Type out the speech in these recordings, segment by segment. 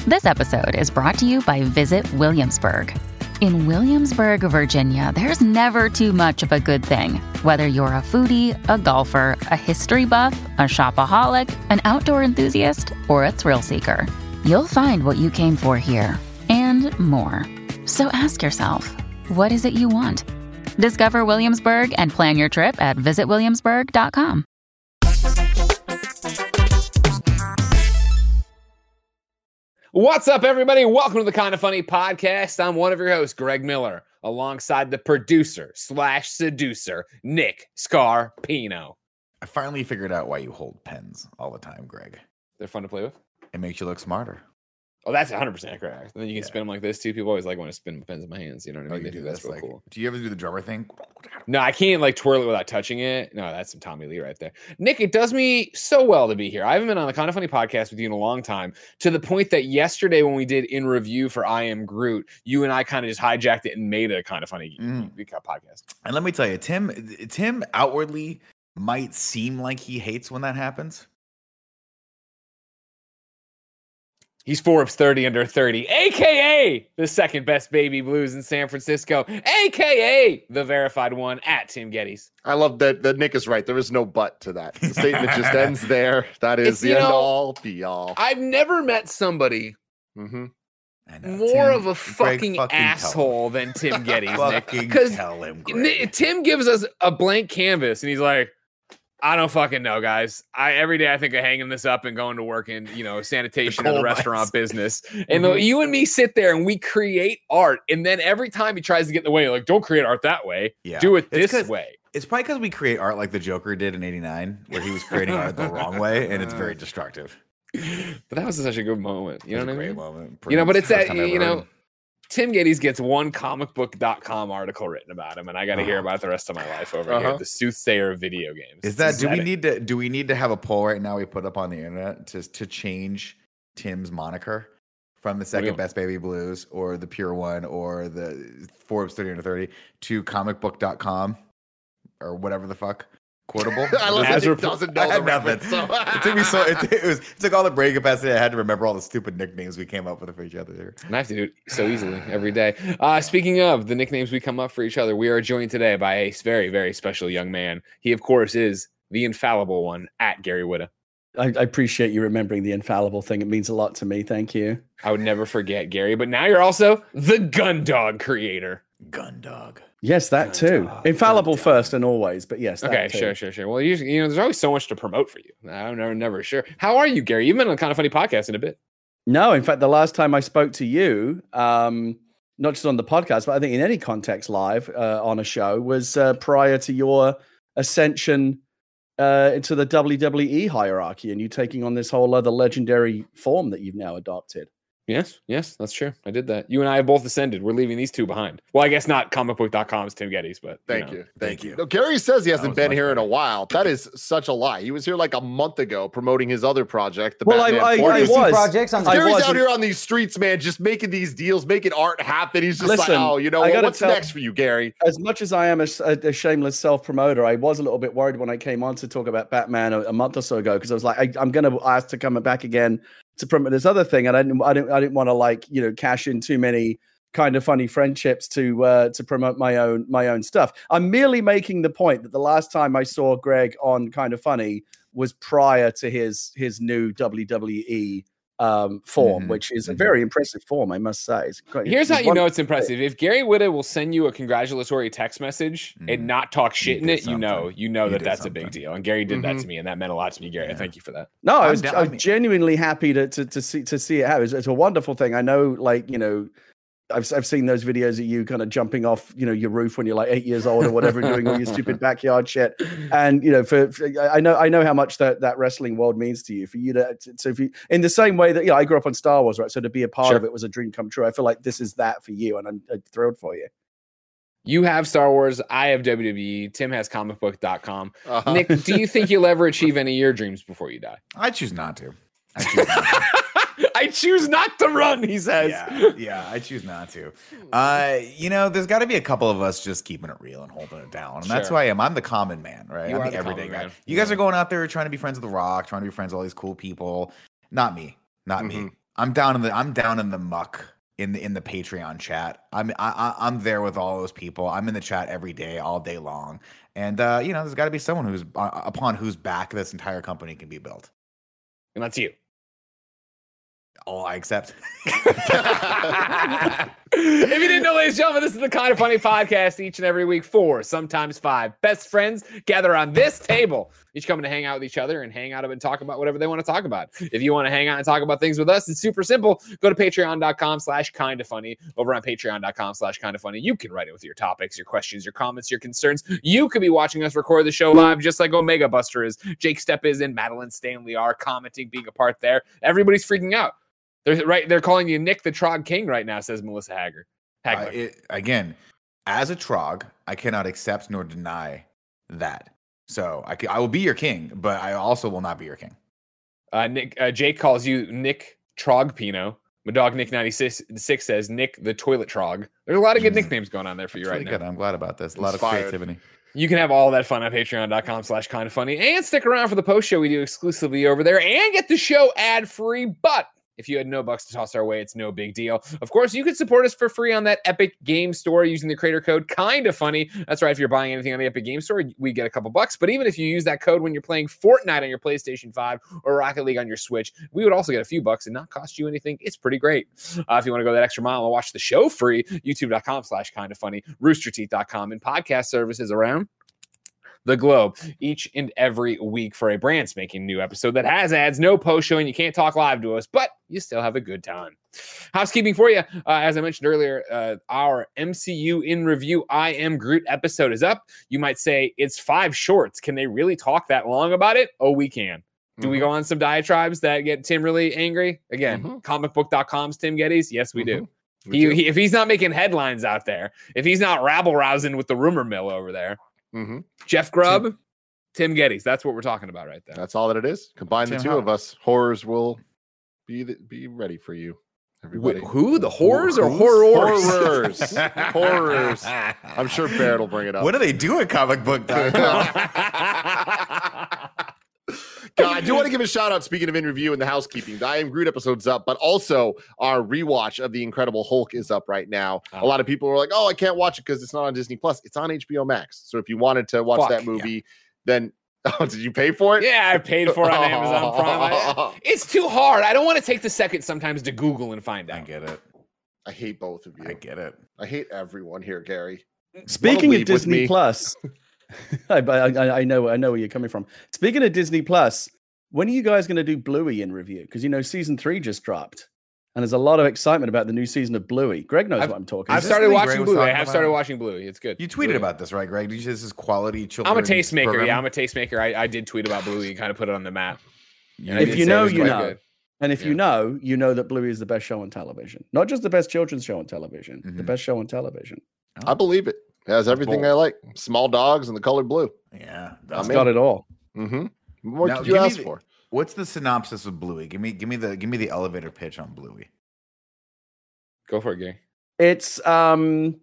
This episode is brought to you by Visit Williamsburg. In Williamsburg, Virginia, there's never too much of a good thing. Whether you're a foodie, a golfer, a history buff, a shopaholic, an outdoor enthusiast, or a thrill seeker, you'll find what you came for here and more. So ask yourself, what is it you want? Discover Williamsburg and plan your trip at visitwilliamsburg.com. What's up, everybody? Welcome to the Kinda Funny podcast. I'm one of your hosts, Greg Miller, alongside the producer / seducer, Nick Scarpino. I finally figured out why you hold pens all the time, Greg. They're fun to play with. It makes you look smarter. Oh, that's 100% correct. And then you can spin them like this, too. People always like when I spin pens in my hands. You know what I mean? You do That's real like, cool. Do you ever do the drummer thing? No, I can't like twirl it without touching it. No, that's some Tommy Lee right there. Nick, it does me so well to be here. I haven't been on the Kinda Funny podcast with you in a long time, to the point that yesterday when we did In Review for I Am Groot, you and I kind of just hijacked it and made it a Kinda Funny podcast. And let me tell you, Tim outwardly might seem like he hates when that happens. He's Forbes 30 under 30, a.k.a. the second best baby blues in San Francisco, a.k.a. the verified one at Tim Geddes. I love that Nick is right. There is no but to that. The statement just ends there. That is the end all be all. I've never met somebody more of a fucking asshole than Tim Geddes, Nick. Because Tim gives us a blank canvas and he's like, I don't fucking know, guys. Every day I think of hanging this up and going to work in, sanitation or the restaurant business. And you and me sit there and we create art. And then every time he tries to get in the way, like, don't create art that way. Yeah. Do it this way. It's probably because we create art like the Joker did in '89, where he was creating art the wrong way, and it's very destructive. But that was such a good moment. You know what I mean? Moment. But it's that, Tim Geddes gets one comicbook.com article written about him, and I got to hear about it the rest of my life over here. The soothsayer of video games. Is that do we need to have a poll right now we put up on the internet to change Tim's moniker from the second best baby blues or the pure one or the Forbes 30 under 30 to comicbook.com or whatever the fuck? Quotable. I love that he doesn't know the reference. So. It took me it took all the brain capacity I had to remember all the stupid nicknames we came up with for each other. And I have to do it so easily every day. Speaking of the nicknames we come up for each other, we are joined today by a very, very special young man. He, of course, is the infallible one at Gary Whitta. I appreciate you remembering the infallible thing. It means a lot to me. Thank you. I would never forget, Gary. But now you're also the Gundog creator. Gundog. Yes, that too. Infallible first and always, but yes. Okay, sure. Well, there's always so much to promote for you. I'm never sure. How are you, Gary? You've been on Kinda Funny podcast in a bit. No, in fact, the last time I spoke to you, not just on the podcast, but I think in any context live on a show, was prior to your ascension into the WWE hierarchy and you taking on this whole other legendary form that you've now adopted. Yes, that's true. I did that. You and I have both ascended. We're leaving these two behind. Well, I guess not comicbook.com's Tim Geddes, but thank you. No, Gary says he hasn't been here in a while. That is such a lie. He was here like a month ago promoting his other project, the Batman I was. Projects. Gary's out here on these streets, man, just making these deals, making art happen. He's just what's next for you, Gary? As much as I am a shameless self-promoter, I was a little bit worried when I came on to talk about Batman a month or so ago because I was like, I'm going to ask to come back again to promote this other thing, and I didn't want to cash in too many Kinda Funny friendships to promote my own stuff. I'm merely making the point that the last time I saw Greg on Kinda Funny was prior to his new WWE form, which is a very impressive form, I must say. Here's how you know it's impressive. If Gary Whitta will send you a congratulatory text message and not talk shit in it, you know that's a big deal. And Gary did that to me, and that meant a lot to me, Gary. Yeah. Thank you for that. No, I was genuinely happy to see it happen. It's a wonderful thing. I know, I've seen those videos of you kind of jumping off, your roof when you're like 8 years old or whatever, doing all your stupid backyard shit. And I know how much that wrestling world means to you. For you if you in the same way that I grew up on Star Wars, right? So to be a part of it was a dream come true. I feel like this is that for you, and I'm thrilled for you. You have Star Wars. I have WWE. Tim has comicbook.com. Nick, do you think you'll ever achieve any of your dreams before you die? I choose not to. I choose not to run, he says. Yeah, I choose not to. There's got to be a couple of us just keeping it real and holding it down. And that's who I am. I'm the common man, right? I'm the everyday guy. You guys are going out there trying to be friends with The Rock, trying to be friends with all these cool people. Not me. I'm down in the muck in the Patreon chat. I'm there with all those people. I'm in the chat every day, all day long. And there's got to be someone who's upon whose back this entire company can be built. And that's you. All I accept. If you didn't know, ladies and gentlemen, this is the Kind of Funny podcast. Each and every week, 4, sometimes 5 best friends gather on this table, each coming to hang out with each other and hang out and talk about whatever they want to talk about. If you want to hang out and talk about things with us, it's super simple. Go to patreon.com/kindoffunny. Over on patreon.com/kindoffunny, you can write it with your topics, your questions, your comments, your concerns. You could be watching us record the show live, just like Omega Buster is, Jake Stepp is, and Madeline Stanley are commenting, being a part there. Everybody's freaking out. They're calling you Nick the Trog King right now, says Melissa Hagler. Again, as a Trog, I cannot accept nor deny that. So I will be your king, but I also will not be your king. Jake calls you Nick Trogpino. My dog Nick 96 says Nick the Toilet Trog. There's a lot of good nicknames going on there for you right now. Good. I'm glad about this. A lot of creativity. You can have all that fun on patreon.com/kindoffunny and stick around for the post show we do exclusively over there and get the show ad free. But if you had no bucks to toss our way, it's no big deal. Of course, you could support us for free on that Epic Game Store using the creator code KINDOFUNNY. That's right. If you're buying anything on the Epic Game Store, we get a couple bucks. But even if you use that code when you're playing Fortnite on your PlayStation 5 or Rocket League on your Switch, we would also get a few bucks and not cost you anything. It's pretty great. If you want to go that extra mile and watch the show free, youtube.com/kindoffunny, roosterteeth.com, and podcast services around the globe each and every week for a brand spanking new episode that has ads, no post show, and you can't talk live to us, but you still have a good time. Housekeeping for you. As I mentioned earlier, our MCU in review I Am Groot episode is up. You might say it's 5 shorts. Can they really talk that long about it? Oh, we can. Do we go on some diatribes that get Tim really angry? Again, comicbook.com's Tim Geddes. Yes, we do. He if he's not making headlines out there, if he's not rabble-rousing with the rumor mill over there, Jeff Grubb, Tim Geddes. That's what we're talking about right there. That's all that it is. Combine the two of us. Horrors will be ready for you. Everybody. Who? The horrors or horrors? Horrors. Horrors. I'm sure Barrett will bring it up. What do they do at comicbook.com? God, I do want to give a shout out, speaking of in review and the housekeeping. The I Am Groot episode's up, but also our rewatch of The Incredible Hulk is up right now. A lot of people were like, oh, I can't watch it because it's not on Disney Plus. It's on HBO Max. So if you wanted to watch that movie, then did you pay for it? Yeah, I paid for it on Amazon Prime. It's too hard. I don't want to take the second sometimes to Google and find out. I get it. I hate both of you. I get it. I hate everyone here, Gary. Speaking of Disney Plus, I know where you're coming from. Speaking of Disney Plus, when are you guys going to do Bluey in review? Because season 3 just dropped, and there's a lot of excitement about the new season of Bluey. Greg knows what I'm talking. I've started watching Bluey. I have started watching Bluey. It's good. You tweeted about this, right, Greg? Did you say this is quality children? I'm a tastemaker. Program? Yeah, I'm a tastemaker. I did tweet about Bluey and kind of put it on the map. If you know, you know. And if you know that Bluey is the best show on television. Not just the best children's show on television, the best show on television. I believe it. It has everything I like. Small dogs and the color blue. Yeah. That's got it all. What did you ask for? What's the synopsis of Bluey? Give me the elevator pitch on Bluey. Go for it, Gary. It's a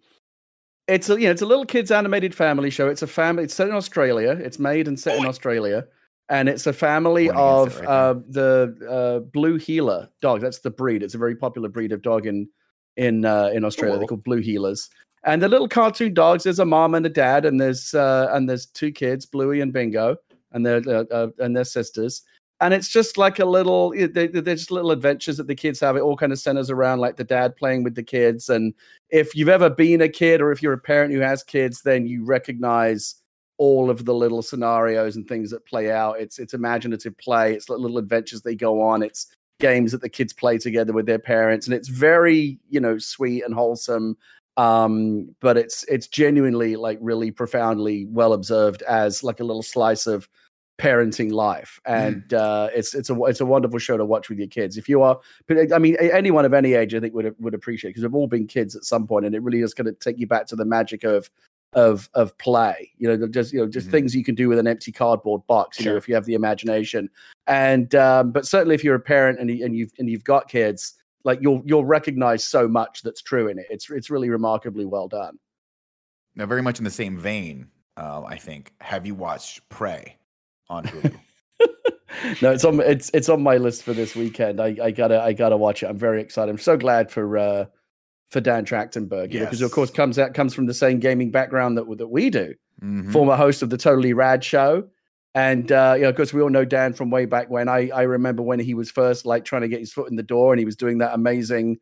little kids animated family show. It's a family. It's set in Australia. It's made and set in Australia, and it's a family of the blue heeler dog. That's the breed. It's a very popular breed of dog in Australia. They're called blue heelers. And the little cartoon dogs. There's a mom and a dad, and there's 2 kids, Bluey and Bingo, and their sisters. And it's just like they're just little adventures that the kids have. It all kind of centers around like the dad playing with the kids. And if you've ever been a kid or if you're a parent who has kids, then you recognize all of the little scenarios and things that play out. It's imaginative play. It's like little adventures they go on. It's games that the kids play together with their parents. And it's very, sweet and wholesome. But it's genuinely like really profoundly well observed as like a little slice of parenting life, and it's a wonderful show to watch with your kids. If you are, anyone of any age, I think would appreciate it, because we've all been kids at some point, and it really is going to take you back to the magic of play. Just things you can do with an empty cardboard box. If you have the imagination, and but certainly if you're a parent and you've got kids, like you'll recognize so much that's true in it. It's really remarkably well done. Now, very much in the same vein, I think. Have you watched Prey on Hulu? No, it's on my list for this weekend. I gotta watch it. I'm very excited. I'm so glad for Dan Trachtenberg, because of course comes from the same gaming background that we do. Mm-hmm. Former host of the Totally Rad show, and of course we all know Dan from way back when. I remember when he was first like trying to get his foot in the door, and he was doing that amazing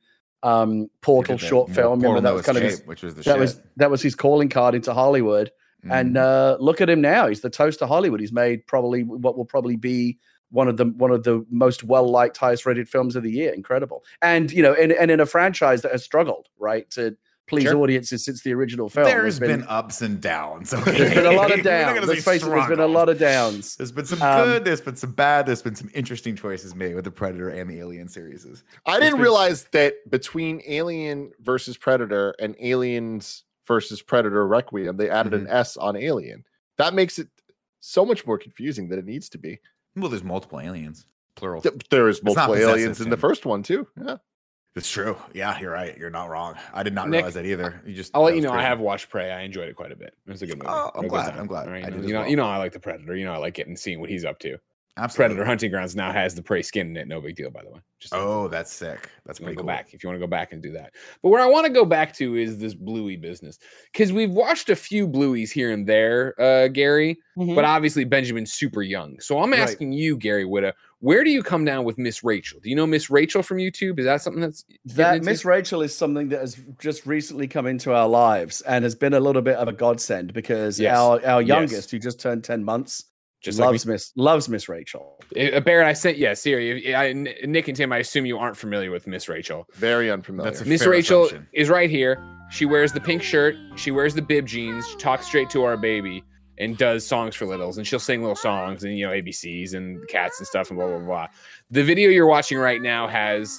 Portal short film. Portal that was kind of which was that was his calling card into Hollywood. Mm-hmm. And look at him now. He's the toast of Hollywood. He's made probably what will probably be one of the most well-liked, highest-rated films of the year. Incredible. And in a franchise that has struggled, right, to please audiences since the original film. There's been ups and downs. Okay? There's been a lot of downs. Let's face it, there's been a lot of downs. There's been some good, there's been some bad, there's been some interesting choices made with the Predator and the Alien series. I didn't realize that between Alien versus Predator and Aliens versus Predator Requiem, they added an S on Alien. That makes it so much more confusing than it needs to be. Well, there's multiple aliens, plural. There is multiple aliens in the first one too. Yeah, it's true. Yeah, you're right. You're not wrong. I did not realize that either. I'll let you know. Crazy. I have watched Prey. I enjoyed it quite a bit. It was a good movie. Oh, I'm glad. Right? You know, I like the Predator. You know, I like seeing what he's up to. Absolutely. Predator Hunting Grounds now has the Prey skin in it. No big deal, by the way. That's sick. That's pretty cool. If you want to go back and do that. But where I want to go back to is this Bluey business. Because we've watched a few Blueys here and there, Gary. Mm-hmm. But obviously Benjamin's super young. So I'm asking you, Gary Whitta, where do you come down with Miss Rachel? Do you know Miss Rachel from YouTube? Is that something that Miss Rachel is something that has just recently come into our lives and has been a little bit of a godsend because our youngest, who just turned 10 months, just loves Miss Rachel. Barrett, I sent Siri. Nick and Tim, I assume you aren't familiar with Miss Rachel. Very unfamiliar. Miss Rachel is right here. She wears the pink shirt. She wears the bib jeans. She talks straight to our baby and does songs for littles. And she'll sing little songs and ABCs and cats and stuff and blah blah blah. The video you're watching right now has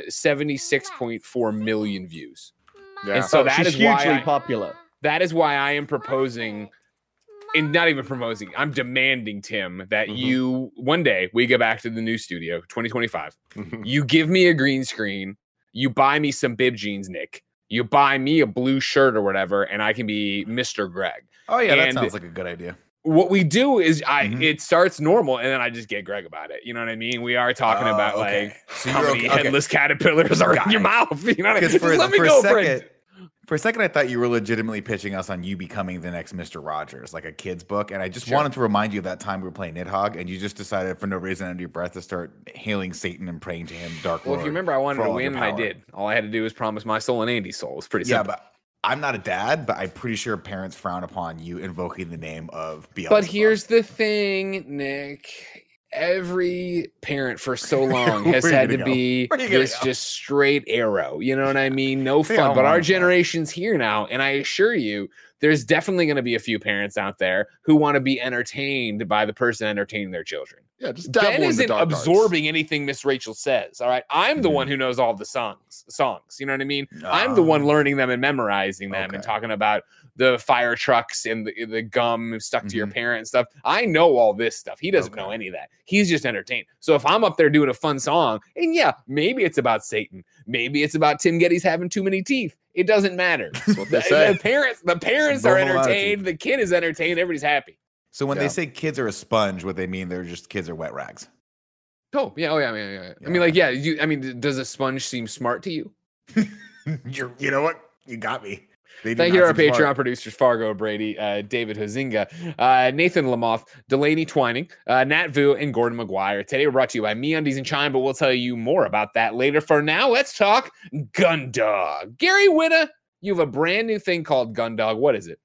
76.4 million views. Yeah. And so that is hugely popular. That is why I am proposing. And not even promoting, I'm demanding, Tim, that you, one day, we go back to the new studio, 2025. You give me a green screen. You buy me some bib jeans, Nick. You buy me a blue shirt or whatever, and I can be Mr. Greg. Oh, yeah, that sounds like a good idea. What we do is it starts normal, and then I just get Greg about it. You know what I mean? We are talking about, how many headless caterpillars are in your mouth. You know what I mean? Let me go for it. For a second, I thought you were legitimately pitching us on you becoming the next Mr. Rogers, like a kid's book. And I just wanted to remind you of that time we were playing Nidhogg, and you just decided for no reason under your breath to start hailing Satan and praying to him, Dark Lord. Well, if you remember, I wanted to win, and I did. All I had to do was promise my soul and Andy's soul. It's pretty simple. Yeah, but I'm not a dad, but I'm pretty sure parents frown upon you invoking the name of Beelzebub. But here's the thing, Nick. Every parent for so long has had to be this just straight arrow. You know what I mean? No fun. But our generation's here now. And I assure you, there's definitely going to be a few parents out there who want to be entertained by the person entertaining their children. Yeah, just Ben isn't absorbing anything Miss Rachel says. All right. I'm the one who knows all the songs. You know what I mean? I'm the one learning them and memorizing them and talking about the fire trucks and the gum stuck to your parent and stuff. I know all this stuff. He doesn't know any of that. He's just entertained. So if I'm up there doing a fun song, and maybe it's about Satan, maybe it's about Tim Geddes having too many teeth. It doesn't matter. That's what they say. The parents are entertained. The kid is entertained. Everybody's happy. So when they say kids are a sponge, what they mean they're just kids are wet rags. Oh yeah. I mean, does a sponge seem smart to you? You know what? You got me. Thank you to our Patreon producers, Fargo Brady, David Huizinga, Nathan Lamoth, Delaney Twining, Nat Vu, and Gordon McGuire. Today we're brought to you by MeUndies and Chime, but we'll tell you more about that later. For now, let's talk Gundog. Gary Whitta, you have a brand new thing called Gundog. What is it?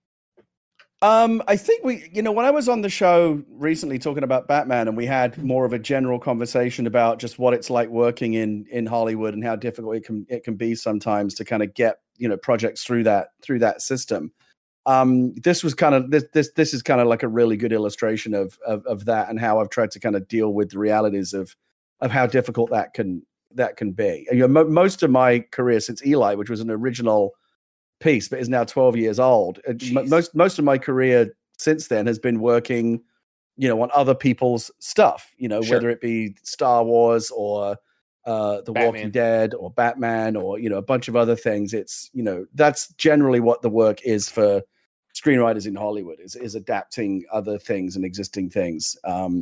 I think when I was on the show recently talking about Batman, and we had more of a general conversation about just what it's like working in Hollywood and how difficult it can be sometimes to kind of get projects through that system. This was kind of this is kind of like a really good illustration of that, and how I've tried to kind of deal with the realities of how difficult that can be. Most of my career since Eli, which was an original piece but is now 12 years old, most of my career since then has been working on other people's stuff, whether it be Star Wars or The Walking Dead or Batman or a bunch of other things. It's that's generally what the work is for screenwriters in Hollywood, is adapting other things and existing things.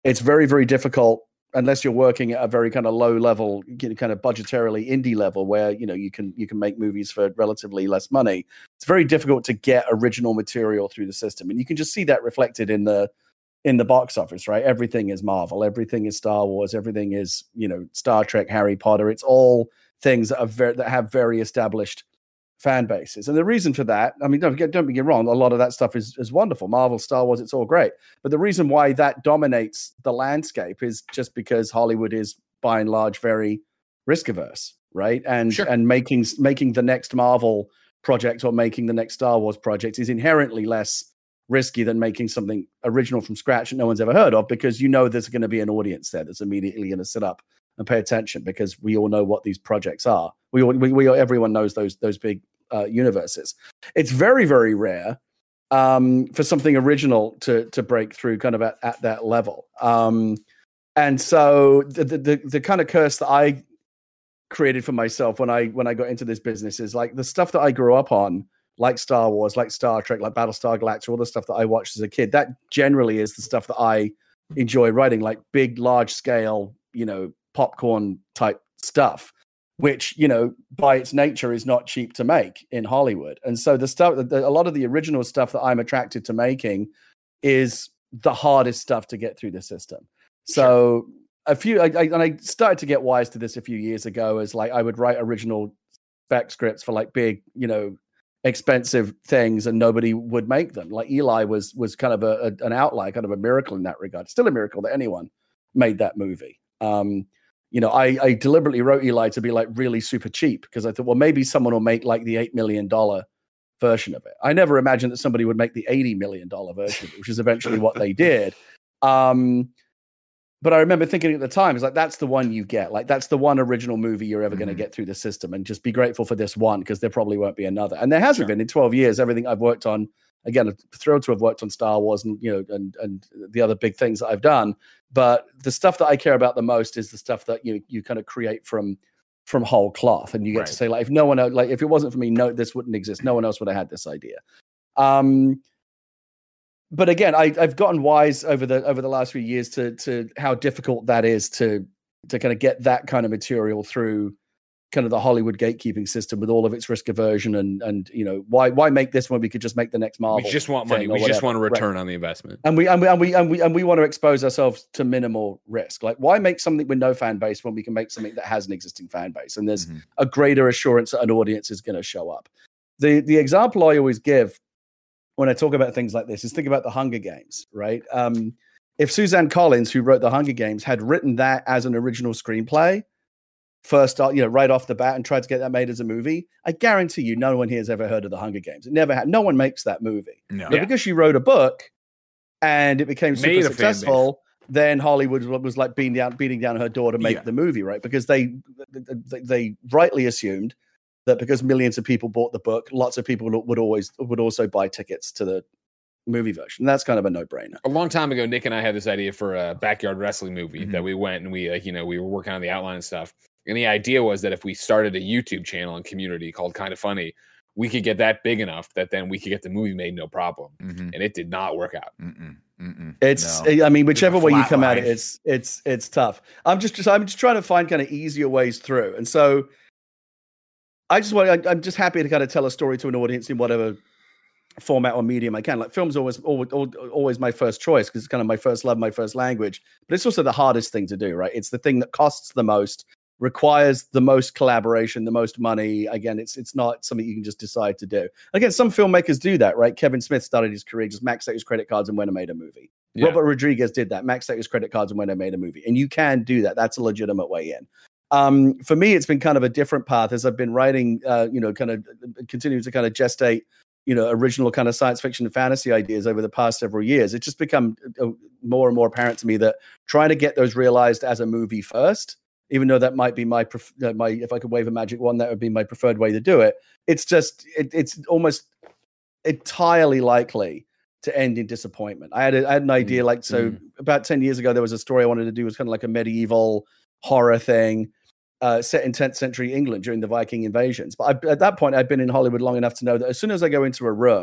it's very, very difficult unless you're working at a very kind of low level, kind of budgetarily indie level, where you can make movies for relatively less money. It's very difficult to get original material through the system, and you can just see that reflected in the box office, right? Everything is Marvel, everything is Star Wars, everything is Star Trek, Harry Potter. It's all things that have very established fan bases, and the reason for that, I mean, don't get me wrong, a lot of that stuff is wonderful. Marvel, Star Wars, it's all great, but the reason why that dominates the landscape is just because Hollywood is by and large very risk averse, right? And and making the next Marvel project or making the next Star Wars project is inherently less risky than making something original from scratch that no one's ever heard of, because there's going to be an audience there that's immediately going to sit up and pay attention, because we all know what these projects are. Everyone knows those big universes. It's very, very rare for something original to break through kind of at that level. And so the kind of curse that I created for myself when I got into this business is like the stuff that I grew up on, like Star Wars, like Star Trek, like Battlestar Galactica, all the stuff that I watched as a kid. That generally is the stuff that I enjoy writing, like big, large scale, popcorn type stuff, which, by its nature is not cheap to make in Hollywood. And so a lot of the original stuff that I'm attracted to making is the hardest stuff to get through the system. So I started to get wise to this a few years ago, as like I would write original spec scripts for like big, expensive things, and nobody would make them. Like Eli was kind of an outlier, kind of a miracle in that regard. Still a miracle that anyone made that movie. I deliberately wrote Eli to be like really super cheap, because I thought, well, maybe someone will make like the $8 million version of it. I never imagined that somebody would make the $80 million version of it, which is eventually what they did. But I remember thinking at the time, it's like, that's the one you get. Like, that's the one original movie you're ever going to get through the system, and just be grateful for this one, because there probably won't be another. And there hasn't been in 12 years. Everything I've worked on, again, I'm thrilled to have worked on Star Wars and, and the other big things that I've done. But the stuff that I care about the most is the stuff that you kind of create from whole cloth. And you get to say, like, if no one else, like, if it wasn't for me, this wouldn't exist. No one else would have had this idea. But again, I've gotten wise over the last few years to how difficult that is to kind of get that kind of material through kind of the Hollywood gatekeeping system with all of its risk aversion and why make this when we could just make the next Marvel? We just want money. We just want a return on the investment, and we want to expose ourselves to minimal risk. Like, why make something with no fan base when we can make something that has an existing fan base and there's a greater assurance that an audience is going to show up? The example I always give when I talk about things like this is think about the Hunger Games, right? If Suzanne Collins, who wrote the Hunger Games, had written that as an original screenplay first, right off the bat, and tried to get that made as a movie, I guarantee you no one here has ever heard of the Hunger Games. It never had. No one makes that movie. No. But because she wrote a book and it became super successful, then Hollywood was like beating down her door to make the movie, right? Because they rightly assumed that because millions of people bought the book, lots of people would also buy tickets to the movie version. That's kind of a no-brainer. A long time ago, Nick and I had this idea for a backyard wrestling movie that we went and we were working on the outline and stuff. And the idea was that if we started a YouTube channel and community called Kind of Funny, we could get that big enough that then we could get the movie made no problem. And it did not work out. I mean, whichever way you come at it, it's tough. I'm just trying to find kind of easier ways through. And so I'm just happy to kind of tell a story to an audience in whatever format or medium I can. Like, film's always my first choice because it's kind of my first love, my first language. But it's also the hardest thing to do, right? It's the thing that costs the most, requires the most collaboration, the most money. Again, it's not something you can just decide to do. Again, some filmmakers do that, right? Kevin Smith started his career, just maxed out his credit cards and went and made a movie. Yeah. Robert Rodriguez did that, maxed out his credit cards and went and made a movie. And you can do that. That's a legitimate way in. For me, it's been kind of a different path as I've been writing, kind of continuing to kind of gestate, original kind of science fiction and fantasy ideas over the past several years. It's just become more and more apparent to me that trying to get those realized as a movie first, even though that might be my if I could wave a magic wand, that would be my preferred way to do it. It's just it's almost entirely likely to end in disappointment. I had an idea about 10 years ago, there was a story I wanted to do, was kind of like a medieval horror thing. Set in 10th century England during the Viking invasions. But at that point, I'd been in Hollywood long enough to know that as soon as I go into a room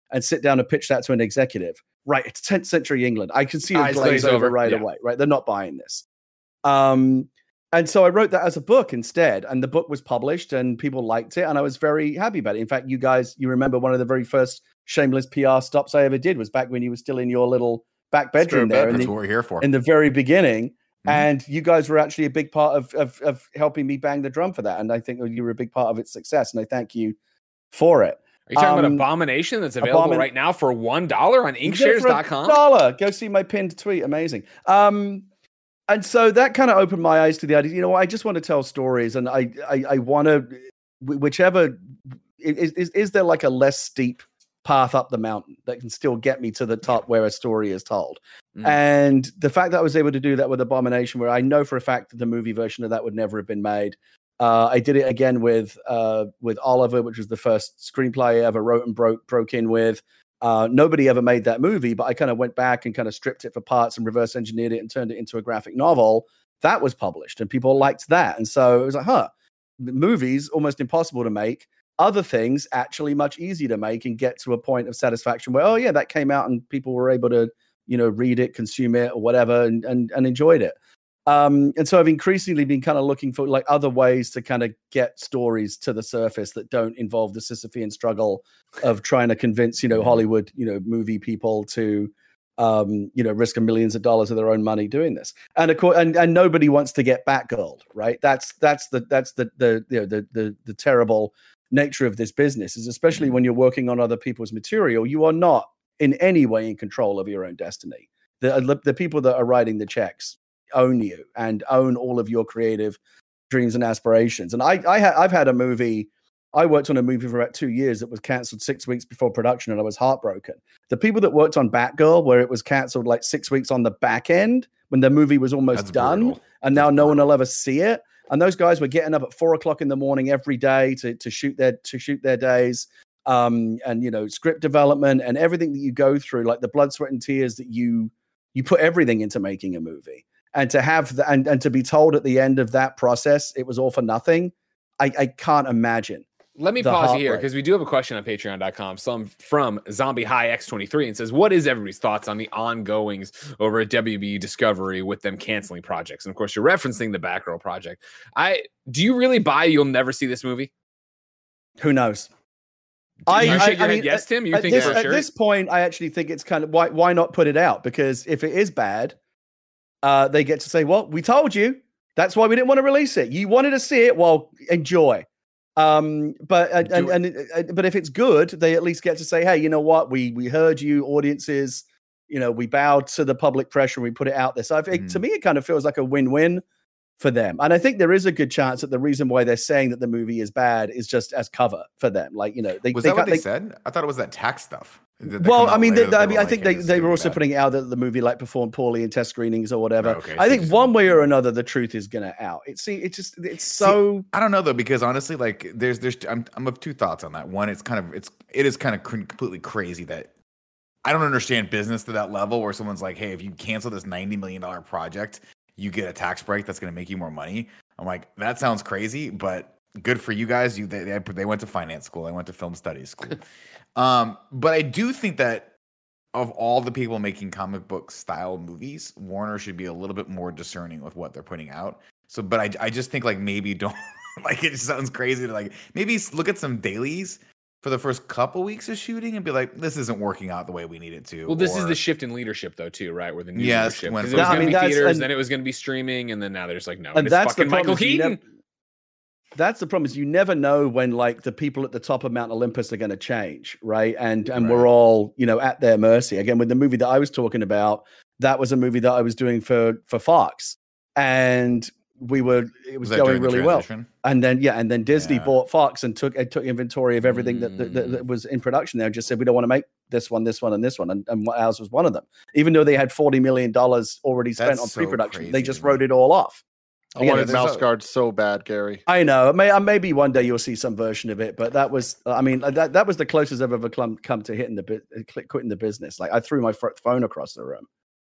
and sit down and pitch that to an executive. Right, it's 10th century England. I can see it glaze over right away. Right, they're not buying this. And so I wrote that as a book instead, and the book was published, and people liked it, and I was very happy about it. In fact, you remember one of the very first shameless PR stops I ever did was back when you were still in your little back bedroom there. That's what we're here for. In the very beginning, and you guys were actually a big part of helping me bang the drum for that, and I think you were a big part of its success, and I thank you for it. Are you talking about Abomination that's available right now for $1 on inkshares.com? Go see my pinned tweet. Amazing. And so that kind of opened my eyes to the idea, I just want to tell stories, and I want to, whichever, is there like a less steep path up the mountain that can still get me to the top where a story is told? And the fact that I was able to do that with Abomination, where I know for a fact that the movie version of that would never have been made. I did it again with Oliver, which was the first screenplay I ever wrote and broke in with. Nobody ever made that movie, but I kind of went back and kind of stripped it for parts and reverse engineered it and turned it into a graphic novel. That was published and people liked that. And so it was like, movies almost impossible to make. Other things actually much easier to make and get to a point of satisfaction where, that came out and people were able to, read it, consume it or whatever and enjoyed it. And so I've increasingly been kind of looking for like other ways to kind of get stories to the surface that don't involve the Sisyphean struggle of trying to convince, Hollywood, movie people to, risk millions of dollars of their own money doing this. And of course, and nobody wants to get Batgirled, right? That's the terrible nature of this business, is especially when you're working on other people's material, you are not in any way in control of your own destiny. The people that are writing the checks own you and own all of your creative dreams and aspirations. And I've had a movie. I worked on a movie for about 2 years that was canceled 6 weeks before production, and I was heartbroken. The people that worked on Batgirl, where it was canceled like 6 weeks on the back end when the movie was almost done, and now no one will ever see it. And those guys were getting up at 4 o'clock in the morning every day to shoot their days, and script development and everything that you go through, like the blood, sweat, and tears that you put everything into making a movie. And to have and to be told at the end of that process it was all for nothing, I can't imagine. Let me pause you here because we do have a question on patreon.com. Some from Zombie High X23 and says, what is everybody's thoughts on the ongoings over at WB Discovery with them canceling projects? And of course, you're referencing the Batgirl project. Do you really buy you'll never see this movie? Who knows? Yes, Tim. You think for sure? At this point, I actually think it's kind of why not put it out? Because if it is bad, they get to say, well, we told you. That's why we didn't want to release it. You wanted to see it. Well, enjoy. But if it's good, they at least get to say, hey, you know what? We heard you, audiences. We bowed to the public pressure. And we put it out there. So to me, it kind of feels like a win-win for them. And I think there is a good chance that the reason why they're saying that the movie is bad is just as cover for them. Like, was that what they said? I thought it was that tax stuff. Well, I mean, I think they were also putting out that the movie like performed poorly in test screenings or whatever. Okay, I think one way or another, the truth is gonna out. It's so. I don't know though, because honestly, like I'm of two thoughts on that. One, it is kind of completely crazy that I don't understand business to that level where someone's like, hey, if you cancel this $90 million project, you get a tax break that's gonna make you more money. I'm like, that sounds crazy, but good for you guys. They went to finance school. I went to film studies school. But I do think that of all the people making comic book style movies, Warner should be a little bit more discerning with what they're putting out. So, but I just think like maybe don't like it sounds crazy to like maybe look at some dailies for the first couple weeks of shooting and be like, this isn't working out the way we need it to. Well, this is the shift in leadership though too, right? Where the new leadership, because it was going to be theaters, then it was going to be streaming, and then now they're just like, no, and that's fucking Michael Keaton. That's the problem, is you never know when like the people at the top of Mount Olympus are going to change, right? And we're all, at their mercy. Again, with the movie that I was talking about, that was a movie that I was doing for Fox, and it was going really well. And then Disney bought Fox and took inventory of everything that was in production there, and just said, we don't want to make this one, and this one, and ours was one of them. Even though they had $40 million already spent on pre-production, crazy, they just wrote it all off. I wanted Mouse Guard so bad, Gary. I know. Maybe one day you'll see some version of it, but that was, that was the closest I've ever come to quitting the business. Like I threw my phone across the room,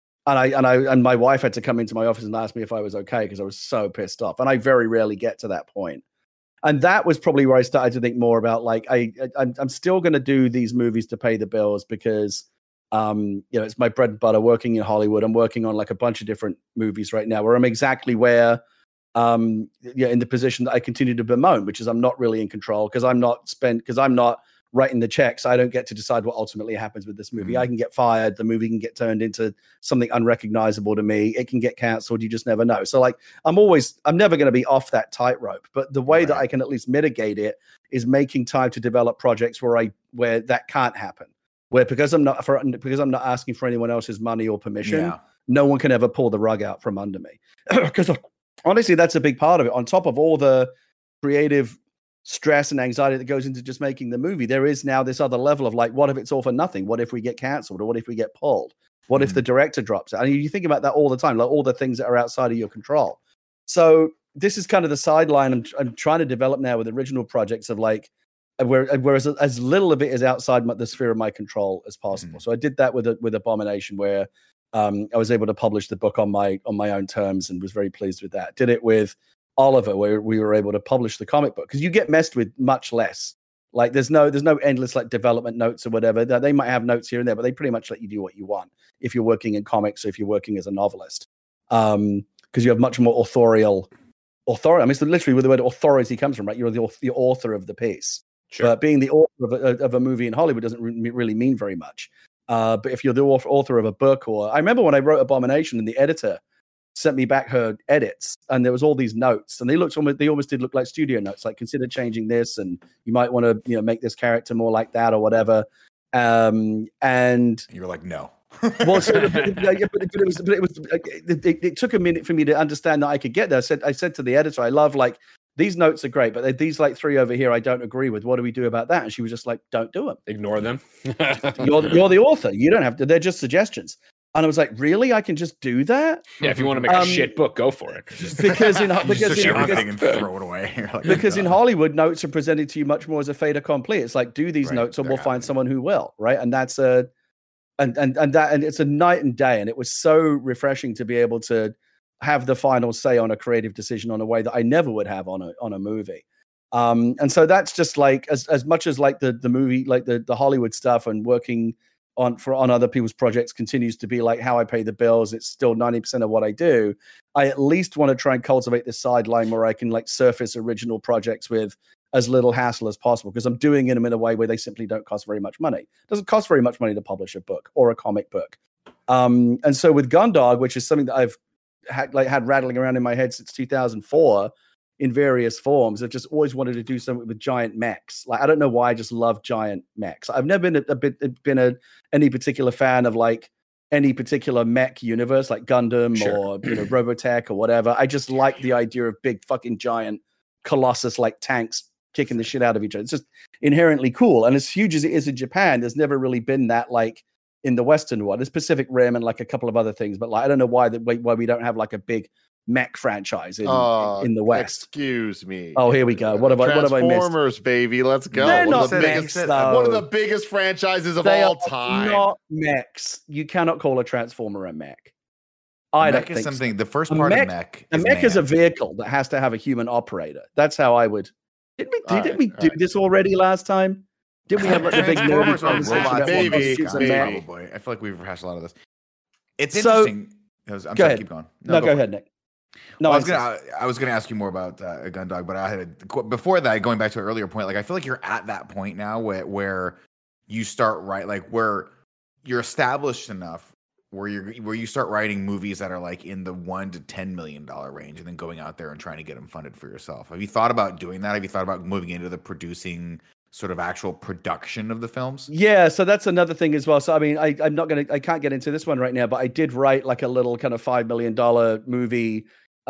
and my wife had to come into my office and ask me if I was okay because I was so pissed off. And I very rarely get to that point. And that was probably where I started to think more about like I'm still going to do these movies to pay the bills because it's my bread and butter working in Hollywood. I'm working on like a bunch of different movies right now where I'm exactly where in the position that I continue to bemoan, which is I'm not really in control because I'm not writing the checks. I don't get to decide what ultimately happens with this movie. I can get fired. The movie can get turned into something unrecognizable to me. It can get canceled. You just never know. So like, I'm never going to be off that tightrope, but the way that I can at least mitigate it is making time to develop projects where that can't happen, where because I'm not asking for anyone else's money or permission, no one can ever pull the rug out from under me. Because honestly, that's a big part of it. On top of all the creative stress and anxiety that goes into just making the movie, there is now this other level of like, what if it's all for nothing? What if we get canceled? Or what if we get pulled? What if the director drops out? And you think about that all the time, like all the things that are outside of your control. So this is kind of the sideline I'm trying to develop now with original projects of like, whereas as little of it is outside the sphere of my control as possible. So I did that with Abomination, where I was able to publish the book on my own terms and was very pleased with that. Did it with Oliver, where we were able to publish the comic book, because you get messed with much less. Like there's no endless like development notes or whatever. They might have notes here and there, but they pretty much let you do what you want if you're working in comics or if you're working as a novelist, because you have much more authority. I mean, it's literally where the word authority comes from, right? You're the author of the piece. Sure. But being the author of a movie in Hollywood doesn't really mean very much. But if you're the author of a book, or I remember when I wrote Abomination and the editor sent me back her edits, and there was all these notes, and they almost did look like studio notes, like consider changing this, and you might want to make this character more like that or whatever. And you're like, no. Well, so, it took a minute for me to understand that I could get there. I said to the editor, I love like these notes are great, but these like 3 over here I don't agree with. What do we do about that? And she was just like, don't do them. Ignore them. You're the author. You don't have to. They're just suggestions. And I was like, really? I can just do that? Yeah, if you want to make a shit book, go for it. Because in Hollywood, notes are presented to you much more as a fait accompli. It's like, do these notes, or we'll find someone who will, right? And that's and it's a night and day. And it was so refreshing to be able to have the final say on a creative decision on a way that I never would have on a movie. And so that's just like as much as like the movie, like the Hollywood stuff and working on other people's projects continues to be like how I pay the bills. It's still 90% of what I do. I at least want to try and cultivate this sideline where I can like surface original projects with as little hassle as possible, because I'm doing them in a way where they simply don't cost very much money. It doesn't cost very much money to publish a book or a comic book. And so with Gundog, which is something that I've had rattling around in my head since 2004 in various forms, I've just always wanted to do something with giant mechs. Like, I don't know why, I just love giant mechs. I've never been any particular fan of like any particular mech universe, like Gundam or Robotech or whatever. I just like the idea of big fucking giant colossus like tanks kicking the shit out of each other. It's just inherently cool. And as huge as it is in Japan, there's never really been that like in the Western world. There's Pacific Rim and like a couple of other things, but like I don't know why we don't have like a big mech franchise in the West. Excuse me. Oh, here we go. What have I missed? Transformers, baby. Let's go. They're one not of the mechs, one of the biggest franchises of all time. Not mechs. You cannot call a Transformer a mech. Mech is something. The first part of mech. A mech is a vehicle that has to have a human operator. That's how I would. Did we do this already last time? Did we have like the big nerdy conversation about baby? Probably. I feel like we've rehashed a lot of this. It's interesting. I'm sorry, keep going. No, go ahead, Nick. No, I was gonna ask you more about Gundog, but I had before that, going back to an earlier point. Like, I feel like you're at that point now where you start where you're established enough where you start writing movies that are like in the $1 to $10 million range, and then going out there and trying to get them funded for yourself. Have you thought about doing that? Have you thought about moving into the producing sort of actual production of the films? Yeah, so that's another thing as well. So I mean, I can't get into this one right now, but I did write like a little kind of $5 million movie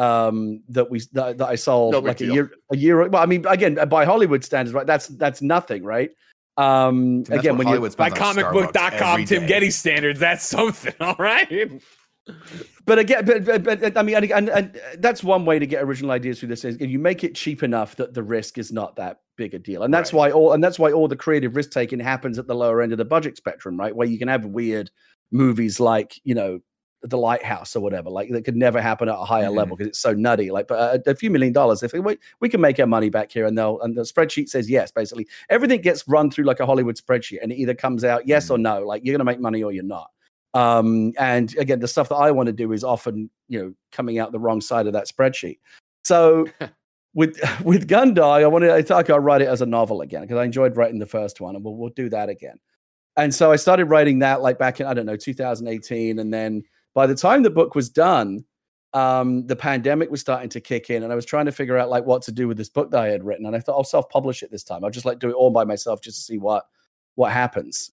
that I sold like a year. Well, I mean, again, by Hollywood standards, right? That's nothing, right? Again, when you by comicbook.com Tim Getty standards, that's something, all right. But again, but I mean, and that's one way to get original ideas through this is you make it cheap enough that the risk is not that big a deal, and that's why all the creative risk taking happens at the lower end of the budget spectrum, right? Where you can have weird movies like the Lighthouse or whatever. Like that could never happen at a higher level because it's so nutty. Like, but a few $1 million, if we can make our money back here, and the spreadsheet says yes. Basically, everything gets run through like a Hollywood spreadsheet, and it either comes out yes or no. Like you're going to make money or you're not. And again, the stuff that I want to do is often, coming out the wrong side of that spreadsheet. So with Gundog, I'll write it as a novel again because I enjoyed writing the first one, and we'll do that again. And so I started writing that like back in, 2018. And then by the time the book was done, the pandemic was starting to kick in, and I was trying to figure out like what to do with this book that I had written. And I thought I'll self-publish it this time. I'll just like do it all by myself just to see what happens.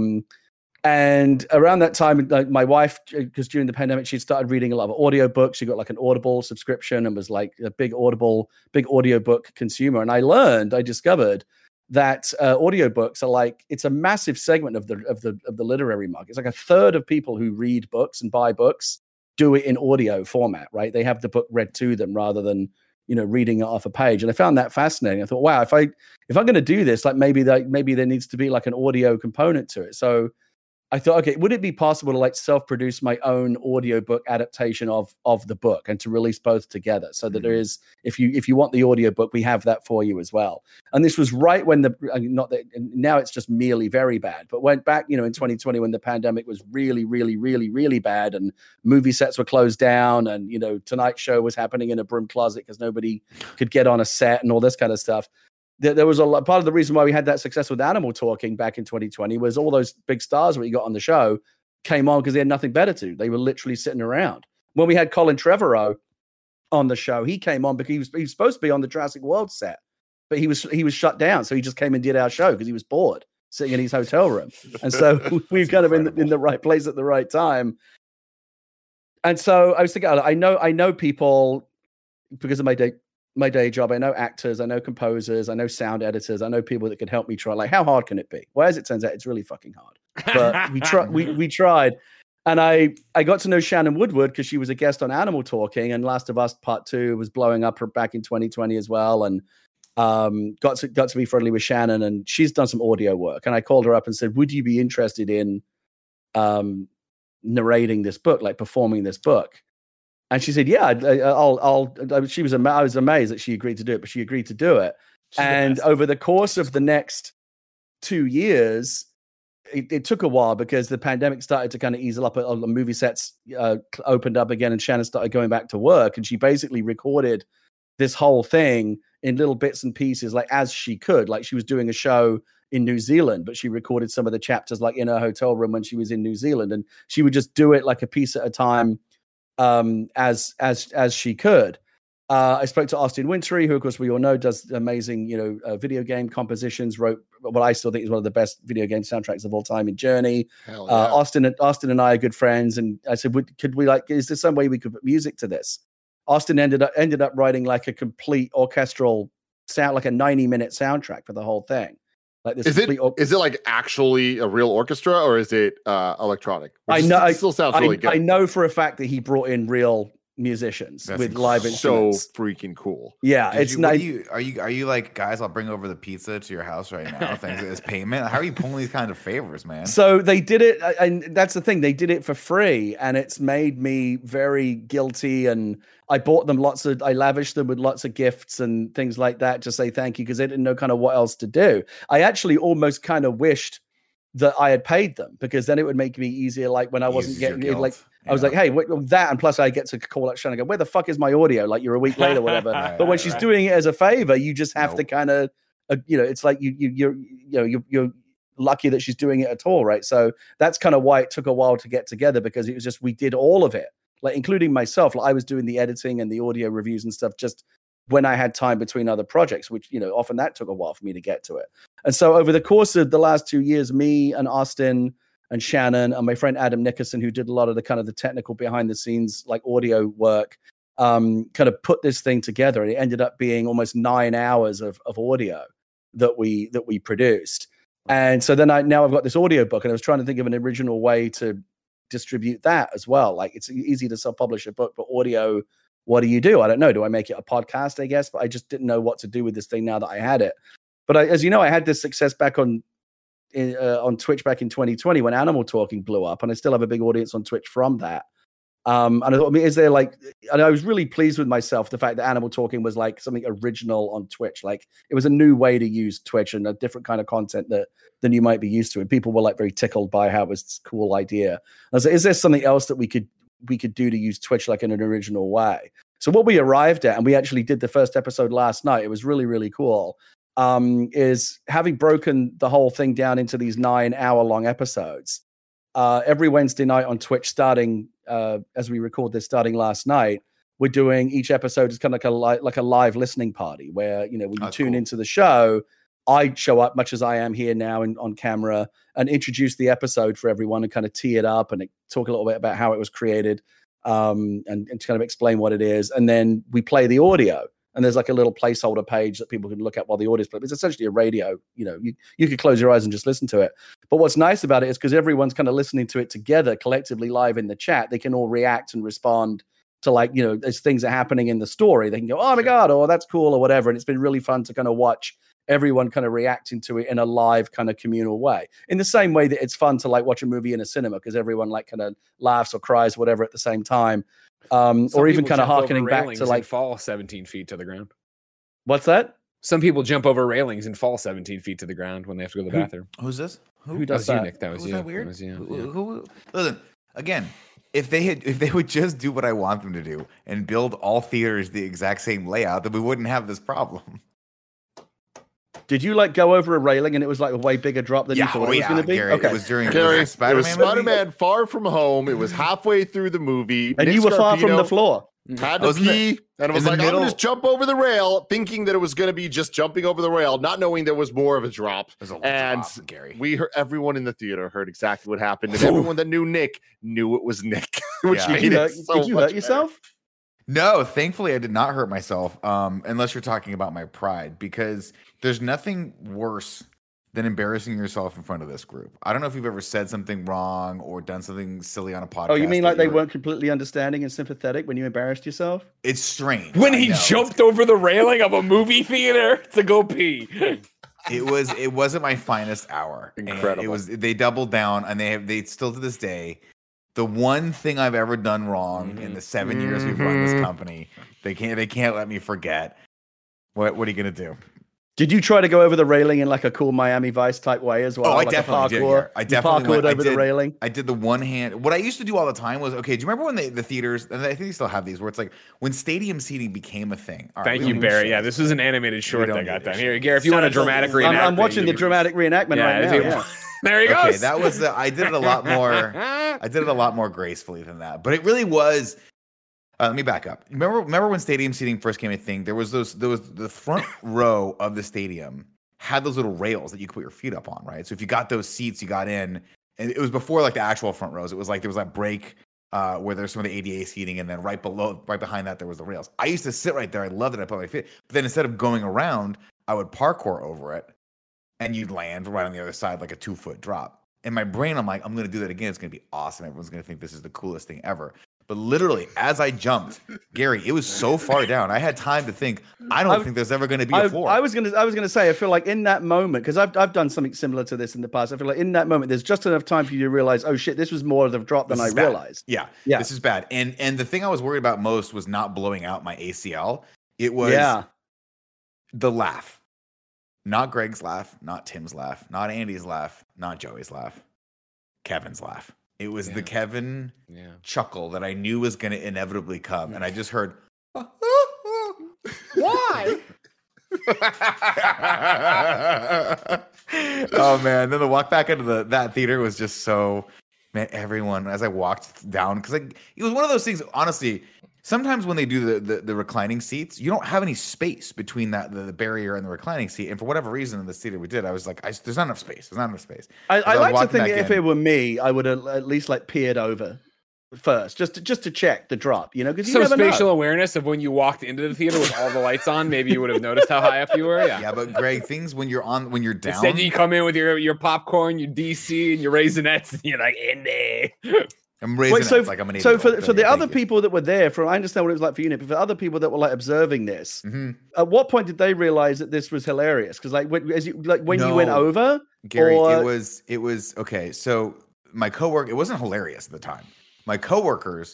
And around that time, like my wife, because during the pandemic, she started reading a lot of audiobooks. She got like an Audible subscription and was like a big audiobook consumer. And I discovered that audiobooks are like, it's a massive segment of the literary market. It's like a third of people who read books and buy books do it in audio format, right? They have the book read to them rather than, reading it off a page. And I found that fascinating. I thought, wow, if I'm going to do this, like maybe there needs to be like an audio component to it. So I thought, okay, would it be possible to like self-produce my own audiobook adaptation of the book and to release both together so that there is, if you want the audiobook, we have that for you as well. And this was right when now it's just merely very bad, but went back, in 2020 when the pandemic was really, really, really, really bad and movie sets were closed down and, Tonight Show was happening in a broom closet because nobody could get on a set and all this kind of stuff. There was a lot, part of the reason why we had that success with Animal Talking back in 2020 was all those big stars that we got on the show came on because they had nothing better to do. They were literally sitting around. When we had Colin Trevorrow on the show, he came on because he was supposed to be on the Jurassic World set, but he was shut down. So he just came and did our show because he was bored sitting in his hotel room. And so we've kind of in the right place at the right time. And so I was thinking, I know people because of my day job. I know actors, I know composers, I know sound editors, I know people that could help me try. Like, how hard can it be? Well, as it turns out, it's really fucking hard. But we tried. And I got to know Shannon Woodward because she was a guest on Animal Talking, and Last of Us Part 2 was blowing up back in 2020 as well. And got to be friendly with Shannon, and she's done some audio work. And I called her up and said, would you be interested in narrating this book, like performing this book? And she said, "Yeah, I'll." I was amazed that she agreed to do it, but she agreed to do it. And over the course of the next 2 years, it took a while because the pandemic started to kind of ease up. The movie sets opened up again, and Shannon started going back to work. And she basically recorded this whole thing in little bits and pieces, like as she could. Like she was doing a show in New Zealand, but she recorded some of the chapters like in her hotel room when she was in New Zealand, and she would just do it like a piece at a time. As she could. I spoke to Austin Wintory, who of course we all know does amazing, video game compositions, wrote what I still think is one of the best video game soundtracks of all time in Journey. Hell yeah. Austin and I are good friends. And I said, could we is there some way we could put music to this? Austin ended up writing like a complete orchestral sound, like a 90-minute soundtrack for the whole thing. Like this is it like actually a real orchestra or is it electronic? I know it still sounds really good. I know for a fact that he brought in real musicians. That's with live instruments. So freaking cool. Yeah, it's nice. Are you like, guys, I'll bring over the pizza to your house right now thanks as payment? How are you pulling these kind of favors, man? So they did it, and that's the thing, they did it for free, and it's made me very guilty. And I bought them I lavished them with lots of gifts and things like that to say thank you, because they didn't know kind of what else to do. I actually almost kind of wished that I had paid them, because then it would make me easier. Like when I wasn't getting it, like I was like, hey, that, and plus I get to call up Shannon and go, where the fuck is my audio? Like you're a week late or whatever. But when she's doing it as a favor, you just have to kind of, it's like you're lucky that she's doing it at all, right? So that's kind of why it took a while to get together, because it was just, we did all of it, like including myself. Like I was doing the editing and the audio reviews and stuff just when I had time between other projects, which, often that took a while for me to get to it. And so over the course of the last 2 years, me and Austin and Shannon and my friend Adam Nickerson, who did a lot of the kind of the technical behind the scenes, like audio work, kind of put this thing together. And it ended up being almost 9 hours of audio that we produced. And so then now I've got this audio book, and I was trying to think of an original way to distribute that as well. Like it's easy to self-publish a book, but audio, what do you do? I don't know. Do I make it a podcast, I guess? But I just didn't know what to do with this thing now that I had it. But as you know, I had this success back on Twitch back in 2020 when Animal Talking blew up, and I still have a big audience on Twitch from that. And I thought, is there like, and I was really pleased with myself, the fact that Animal Talking was like something original on Twitch. Like it was a new way to use Twitch and a different kind of content than you might be used to. And people were like very tickled by how it was this cool idea. And I was like, is there something else that we could do to use Twitch like in an original way? So what we arrived at, and we actually did the first episode last night, it was really, really cool, is having broken the whole thing down into these 9-hour-long episodes. Every Wednesday night on Twitch, starting as we record this, starting last night, we're doing each episode is kind of like a live listening party where, you know, when you tune into the show, I show up much as I am here now on camera and introduce the episode for everyone and kind of tee it up and talk a little bit about how it was created, and to kind of explain what it is. And then we play the audio. And there's like a little placeholder page that people can look at while the audio's playing. It's essentially a radio. You know, you could close your eyes and just listen to it. But what's nice about it is because everyone's kind of listening to it together, collectively live in the chat, they can all react and respond to, like, you know, as things are happening in the story. They can go, oh my God, or that's cool, or whatever. And it's been really fun to kind of watch everyone kind of reacting to it in a live kind of communal way. In the same way that it's fun to like watch a movie in a cinema because everyone like kind of laughs or cries, whatever, at the same time. Or even kind of harkening back to like fall 17 feet to the ground. What's that? Some people jump over railings and fall 17 feet to the ground when they have to go to the bathroom. Who's this? Who does that? You, Nick. That was you. That weird? That was you. Who? Listen, again, if they would just do what I want them to do and build all theaters the exact same layout, then we wouldn't have this problem. Did you like go over a railing and it was like a way bigger drop than you thought it was going to be? Gary, okay. It was during Spider-Man Far From Home. It was halfway through the movie. And Nick you were far from the floor. Had to pee. And it was like, I'm going to just jump over the rail, thinking that it was going to be just jumping over the rail, not knowing there was more of a drop. And Gary. We heard, everyone in the theater heard exactly what happened. And everyone that knew Nick knew it was Nick. Which made it so Did you hurt yourself? No, thankfully I did not hurt myself, unless you're talking about my pride, because there's nothing worse than embarrassing yourself in front of this group. I don't know if you've ever said something wrong or done something silly on a podcast. Oh, you mean like they weren't completely understanding and sympathetic when you embarrassed yourself? It's strange. When he jumped over the railing of a movie theater to go pee. It wasn't my finest hour. Incredible. They doubled down, and they still to this day, the one thing I've ever done wrong in the 7 years we've run this company, they can't let me forget. What are you gonna do? Did you try to go over the railing in like a cool Miami Vice type way as well? Oh, I like definitely did. Yeah. I definitely went over the railing. I did the one hand. What I used to do all the time was, okay, do you remember when the theaters, and I think they still have these, where it's like when stadium seating became a thing. All right, thank you, Barry. Yeah, this was an animated short that got done. Here, Gary, if you want a dramatic reenactment. I'm watching the dramatic reenactment right now. Yeah. There he goes. Okay, that was I did it a lot more. I did it a lot more gracefully than that, but it really was. Let me back up. Remember when stadium seating first came a thing? There was the front row of the stadium had those little rails that you could put your feet up on, right? So if you got those seats, you got in, and it was before like the actual front rows. It was like there was that break where there's some of the ADA seating, and then right behind that there was the rails. I used to sit right there. I loved it. I put my feet. But then instead of going around, I would parkour over it, and you'd land right on the other side like a 2-foot drop. In my brain, I'm like, I'm going to do that again. It's going to be awesome. Everyone's going to think this is the coolest thing ever. But literally, as I jumped, Gary, it was so far down. I had time to think. I don't think there's ever going to be a floor. I was going to say, I feel like in that moment, because I've done something similar to this in the past. I feel like in that moment, there's just enough time for you to realize, oh shit, this was more of a drop than I realized. Yeah, this is bad. And the thing I was worried about most was not blowing out my ACL. It was the laugh, not Greg's laugh, not Tim's laugh, not Andy's laugh, not Joey's laugh, Kevin's laugh. It was the Kevin chuckle that I knew was going to inevitably come. And I just heard, why? Oh, man. Then the walk back into that theater was just so, man, everyone, as I walked down, because it was one of those things, honestly, sometimes when they do the reclining seats, you don't have any space between the barrier and the reclining seat. And for whatever reason in the theater we did, I was like, there's not enough space. There's not enough space. I like to think that if it were me, I would have at least like peered over first, just to check the drop, you know, because you never spatial know. Awareness of when you walked into the theater with all the lights on, maybe you would have noticed how high up you were. Yeah, but Greg, things when you're down. Instead, you come in with your popcorn, your DC, and your Raisinets, and you're like, Indy. I'm raising like I'm an so for the other people that were there, I understand what it was like for you, Nick, but for other people that were like observing this, at what point did they realize that this was hilarious? Because like when you went over, Gary, it was okay. So my coworker, it wasn't hilarious at the time. My coworkers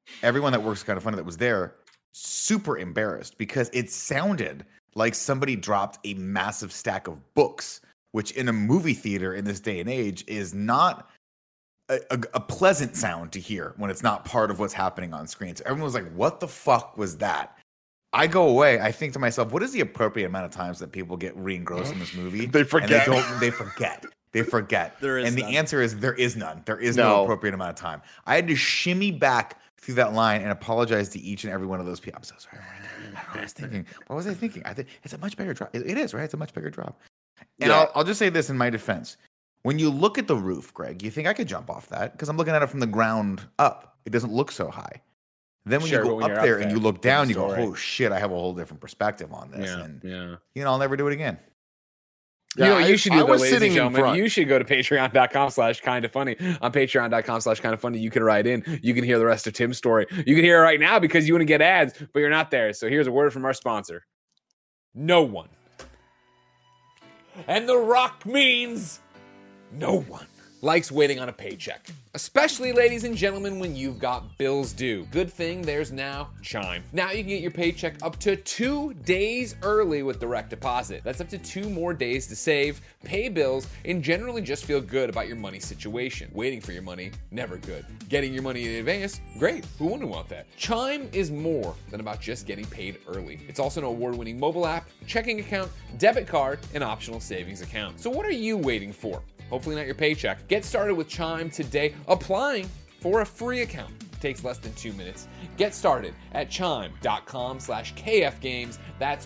everyone that works Kind of Funny that was there, super embarrassed because it sounded like somebody dropped a massive stack of books, which in a movie theater in this day and age is not a pleasant sound to hear when it's not part of what's happening on screen. So everyone was like, what the fuck was that? I go away. I think to myself, what is the appropriate amount of times that people get re-engrossed in this movie? They forget. They forget. They forget. There is and none. The answer is there is none. There is no appropriate amount of time. I had to shimmy back through that line and apologize to each and every one of those people. I'm so sorry. I don't know what I was thinking. What was I thinking? I think it's a much bigger drop. It is, right? It's a much bigger drop. And I'll just say this in my defense. When you look at the roof, Greg, you think I could jump off that because I'm looking at it from the ground up. It doesn't look so high. Then when you go up there and you look down, you go, oh shit, I have a whole different perspective on this. I'll never do it again. Yeah, you should do that, ladies and gentlemen. You should go to patreon.com/kindafunny. On patreon.com/kindafunny, you can write in. You can hear the rest of Tim's story. You can hear it right now because you want to get ads, but you're not there. So here's a word from our sponsor. No one. And The Rock means no one likes waiting on a paycheck. Especially, ladies and gentlemen, when you've got bills due. Good thing there's now Chime. Now you can get your paycheck up to 2 days early with direct deposit. That's up to 2 more days to save, pay bills, and generally just feel good about your money situation. Waiting for your money, never good. Getting your money in advance, great. Who wouldn't want that? Chime is more than about just getting paid early. It's also an award-winning mobile app, checking account, debit card, and optional savings account. So what are you waiting for? Hopefully not your paycheck. Get started with Chime today. Applying for a free account takes less than 2 minutes. Get started at chime.com/KFgames. That's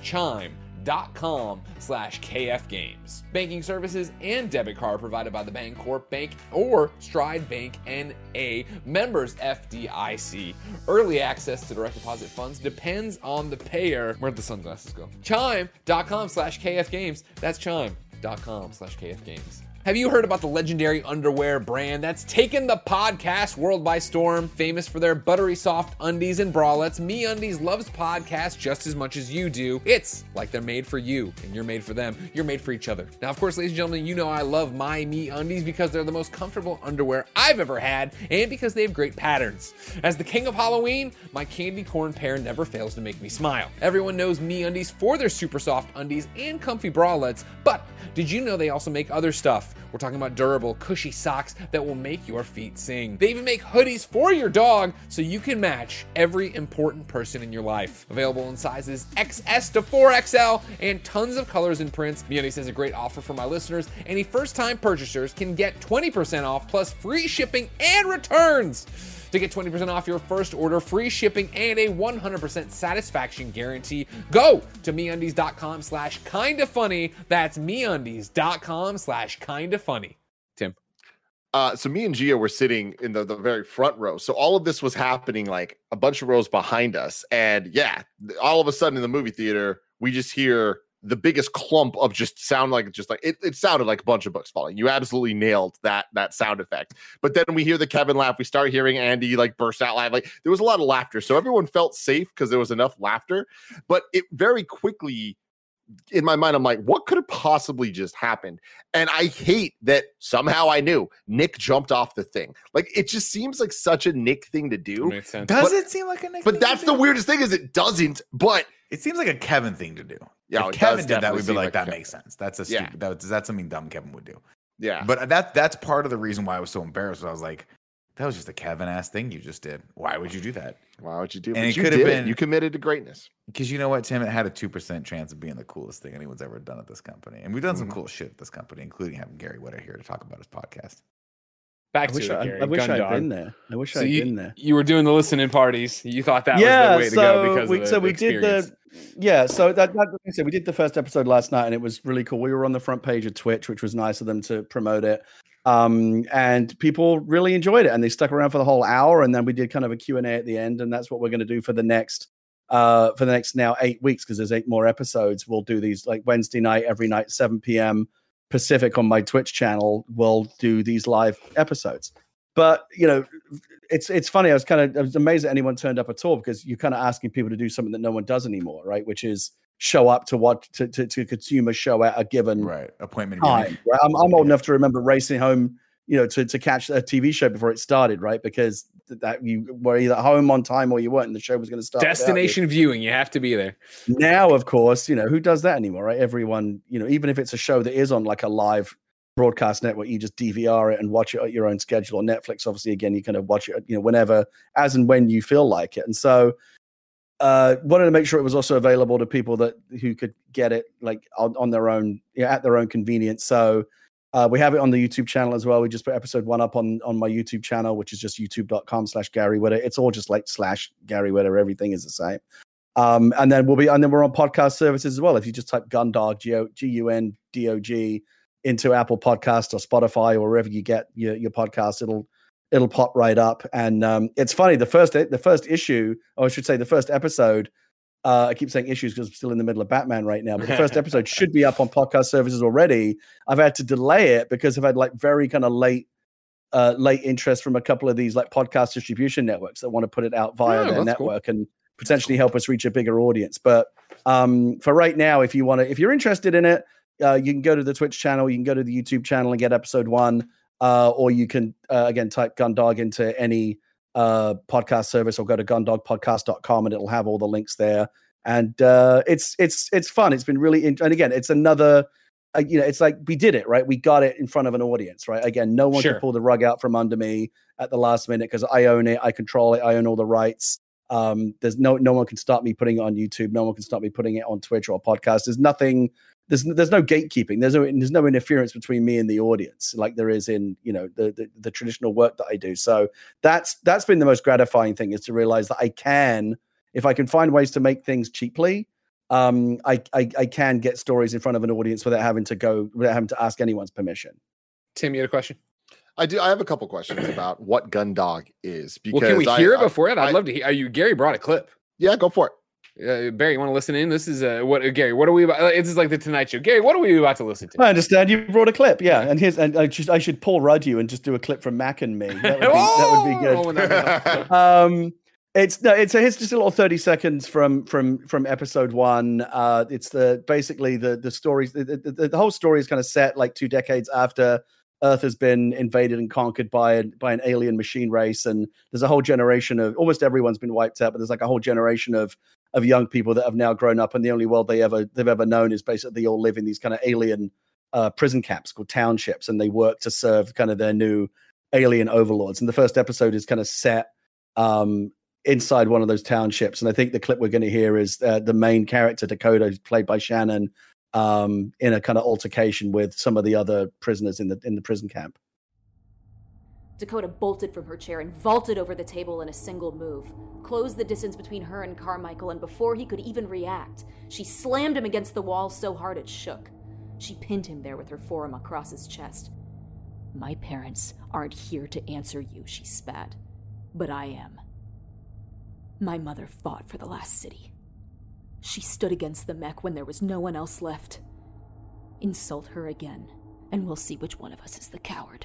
chime.com/KFgames. Banking services and debit card provided by the Bancorp Bank or Stride Bank N.A. Members FDIC. Early access to direct deposit funds depends on the payer. Where'd the sunglasses go? Chime.com/KFgames. That's chime.com/KFgames. Have you heard about the legendary underwear brand that's taken the podcast world by storm? Famous for their buttery soft undies and bralettes, MeUndies loves podcasts just as much as you do. It's like they're made for you, and you're made for them. You're made for each other. Now, of course, ladies and gentlemen, you know I love my MeUndies because they're the most comfortable underwear I've ever had, and because they have great patterns. As the king of Halloween, my candy corn pair never fails to make me smile. Everyone knows MeUndies for their super soft undies and comfy bralettes, but did you know they also make other stuff? We're talking about durable, cushy socks that will make your feet sing. They even make hoodies for your dog so you can match every important person in your life. Available in sizes XS to 4XL and tons of colors and prints. MeUndies has a great offer for my listeners. Any first-time purchasers can get 20% off plus free shipping and returns. To get 20% off your first order, free shipping, and a 100% satisfaction guarantee, go to MeUndies.com/kindafunny. That's MeUndies.com/kindafunny. Tim. So me and Gia were sitting in the very front row. So all of this was happening like a bunch of rows behind us. And yeah, all of a sudden in the movie theater, we just hear the biggest clump of it sounded like a bunch of books falling. You absolutely nailed that sound effect. But then we hear the Kevin laugh. We start hearing Andy like burst out laughing. Like there was a lot of laughter. So everyone felt safe because there was enough laughter. But it very quickly, in my mind, I'm like, what could have possibly just happened? And I hate that somehow I knew Nick jumped off the thing. Like it just seems like such a Nick thing to do. Makes sense. Does it seem like a Nick? But that's the weirdest thing is it doesn't. But it seems like a Kevin thing to do. Yeah, if Kevin did that, we'd be like, that makes sense. That's a stupid. That's something dumb Kevin would do. Yeah, but that's part of the reason why I was so embarrassed. I was like, that was just a Kevin ass thing you just did. Why would you do that? Why would you do? And it could have been you committed to greatness. Because you know what, Tim, it had a 2% chance of being the coolest thing anyone's ever done at this company, and we've done some cool shit at this company, including having Gary Whitta here to talk about his podcast. I wish I'd been there. I wish I'd been there. You were doing the listening parties. You thought that was the way to go because of the experience. Like I said, we did the first episode last night, and it was really cool. We were on the front page of Twitch, which was nice of them to promote it. And people really enjoyed it, and they stuck around for the whole hour. And then we did kind of a Q&A at the end, and that's what we're going to do for the next now 8 weeks, because there's 8 more episodes. We'll do these like Wednesday night, every night, 7 p.m. Pacific on my Twitch channel. We'll do these live episodes. But you know, it's funny. I was amazed that anyone turned up at all, because you're kind of asking people to do something that no one does anymore, right? Which is show up to consume a show at a given appointment time. Right? I'm old enough to remember racing home, to catch a TV show before it started, right? Because that you were either home on time or you weren't, and the show was going to start. Destination viewing, you have to be there. Now, of course, who does that anymore, right? Everyone, even if it's a show that is on like a live broadcast network, you just DVR it and watch it at your own schedule. On Netflix, obviously, again, you kind of watch it, whenever, as and when you feel like it. And so, wanted to make sure it was also available to people who could get it like on their own, at their own convenience. So. We have it on the YouTube channel as well. We just put episode 1 up on my YouTube channel, which is just youtube.com/Gary Whitta. It's all just like /Gary Whitta. Everything is the same. And then we're on podcast services as well. If you just type Gundog, GUNDOG into Apple Podcast or Spotify or wherever you get your podcast, it'll pop right up. And it's funny, the first issue, or I should say the first episode, I keep saying issues because I'm still in the middle of Batman right now, but the first episode should be up on podcast services already. I've had to delay it because I've had like very kind of late interest from a couple of these like podcast distribution networks that want to put it out via their network and potentially help us reach a bigger audience. But for right now, if you're interested in it, you can go to the Twitch channel, you can go to the YouTube channel and get episode 1, or you can again type Gundog into any podcast service or go to gundogpodcast.com and it'll have all the links there. And it's fun. It's been really and again, it's another it's like we did it, right? We got it in front of an audience, right? Again, no one can pull the rug out from under me at the last minute because I own it, I control it, I own all the rights. There's no one can stop me putting it on YouTube, no one can stop me putting it on Twitch or podcast. There's nothing. There's no gatekeeping. There's no interference between me and the audience like there is in the traditional work that I do. So that's been the most gratifying thing, is to realize that I can, if I can find ways to make things cheaply, I can get stories in front of an audience without having to ask anyone's permission. Tim, you had a question? I do. I have a couple questions about what Gundog is. Because can we hear it before it? I'd love to hear. Gary brought a clip. Yeah, go for it. Barry, you want to listen in? This is Gary. What are we about? This is like the Tonight Show. Gary, what are we about to listen to? I understand you brought a clip, yeah. And I should Paul Rudd you and just do a clip from Mac and me. That would be good. It's just a little 30 seconds from episode 1. It's basically the stories. The whole story is kind of set like 2 decades after Earth has been invaded and conquered by an alien machine race, and there's a whole generation of, almost everyone's been wiped out, but there's like a whole generation of young people that have now grown up, and the only world they've ever known is basically they all live in these kind of alien prison camps called townships, and they work to serve kind of their new alien overlords. And the first episode is kind of set inside one of those townships, and I think the clip we're going to hear is the main character, Dakota, who's played by Shannon, in a kind of altercation with some of the other prisoners in the prison camp. Dakota bolted from her chair and vaulted over the table in a single move, closed the distance between her and Carmichael, and before he could even react, she slammed him against the wall so hard it shook. She pinned him there with her forearm across his chest. "My parents aren't here to answer you," she spat, "but I am. My mother fought for the last city. She stood against the mech when there was no one else left. Insult her again, and we'll see which one of us is the coward."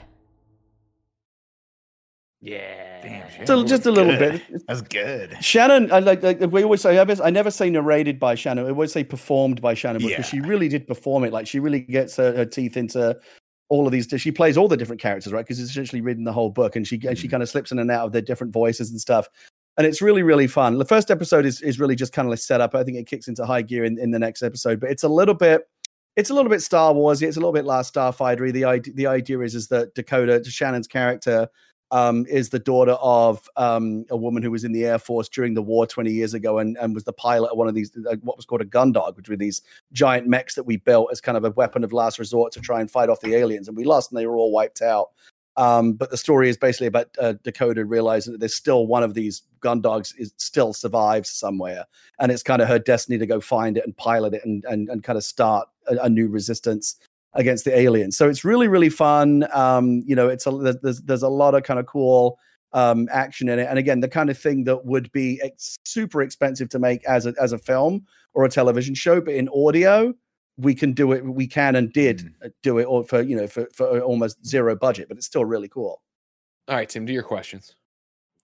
Yeah. Damn, so just a little bit. That's good. Shannon, like we always say, I never say narrated by Shannon. I always say performed by Shannon, because she really did perform it. Like, she really gets her teeth into all of these. She plays all the different characters, right? Because it's essentially reading the whole book, and she kind of slips in and out of their different voices and stuff. And it's really, really fun. The first episode is really just kind of like set up. I think it kicks into high gear in the next episode, but it's a little bit Star Wars-y. It's a little bit Last Starfighter-y. The idea is that Dakota, Shannon's character, is the daughter of a woman who was in the Air Force during the war 20 years ago and was the pilot of one of these, what was called a Gundog, which were these giant mechs that we built as kind of a weapon of last resort to try and fight off the aliens. And we lost, and they were all wiped out. But the story is basically about Dakota realizing that there's still one of these Gundogs still survives somewhere, and it's kind of her destiny to go find it and pilot it and kind of start a new resistance against the aliens. So it's really, really fun. There's a lot of kind of cool action in it, and again, the kind of thing that would be super expensive to make as a film or a television show, but in audio, we can do it. We can and did do it for almost zero budget, but it's still really cool. All right, Tim, do your questions.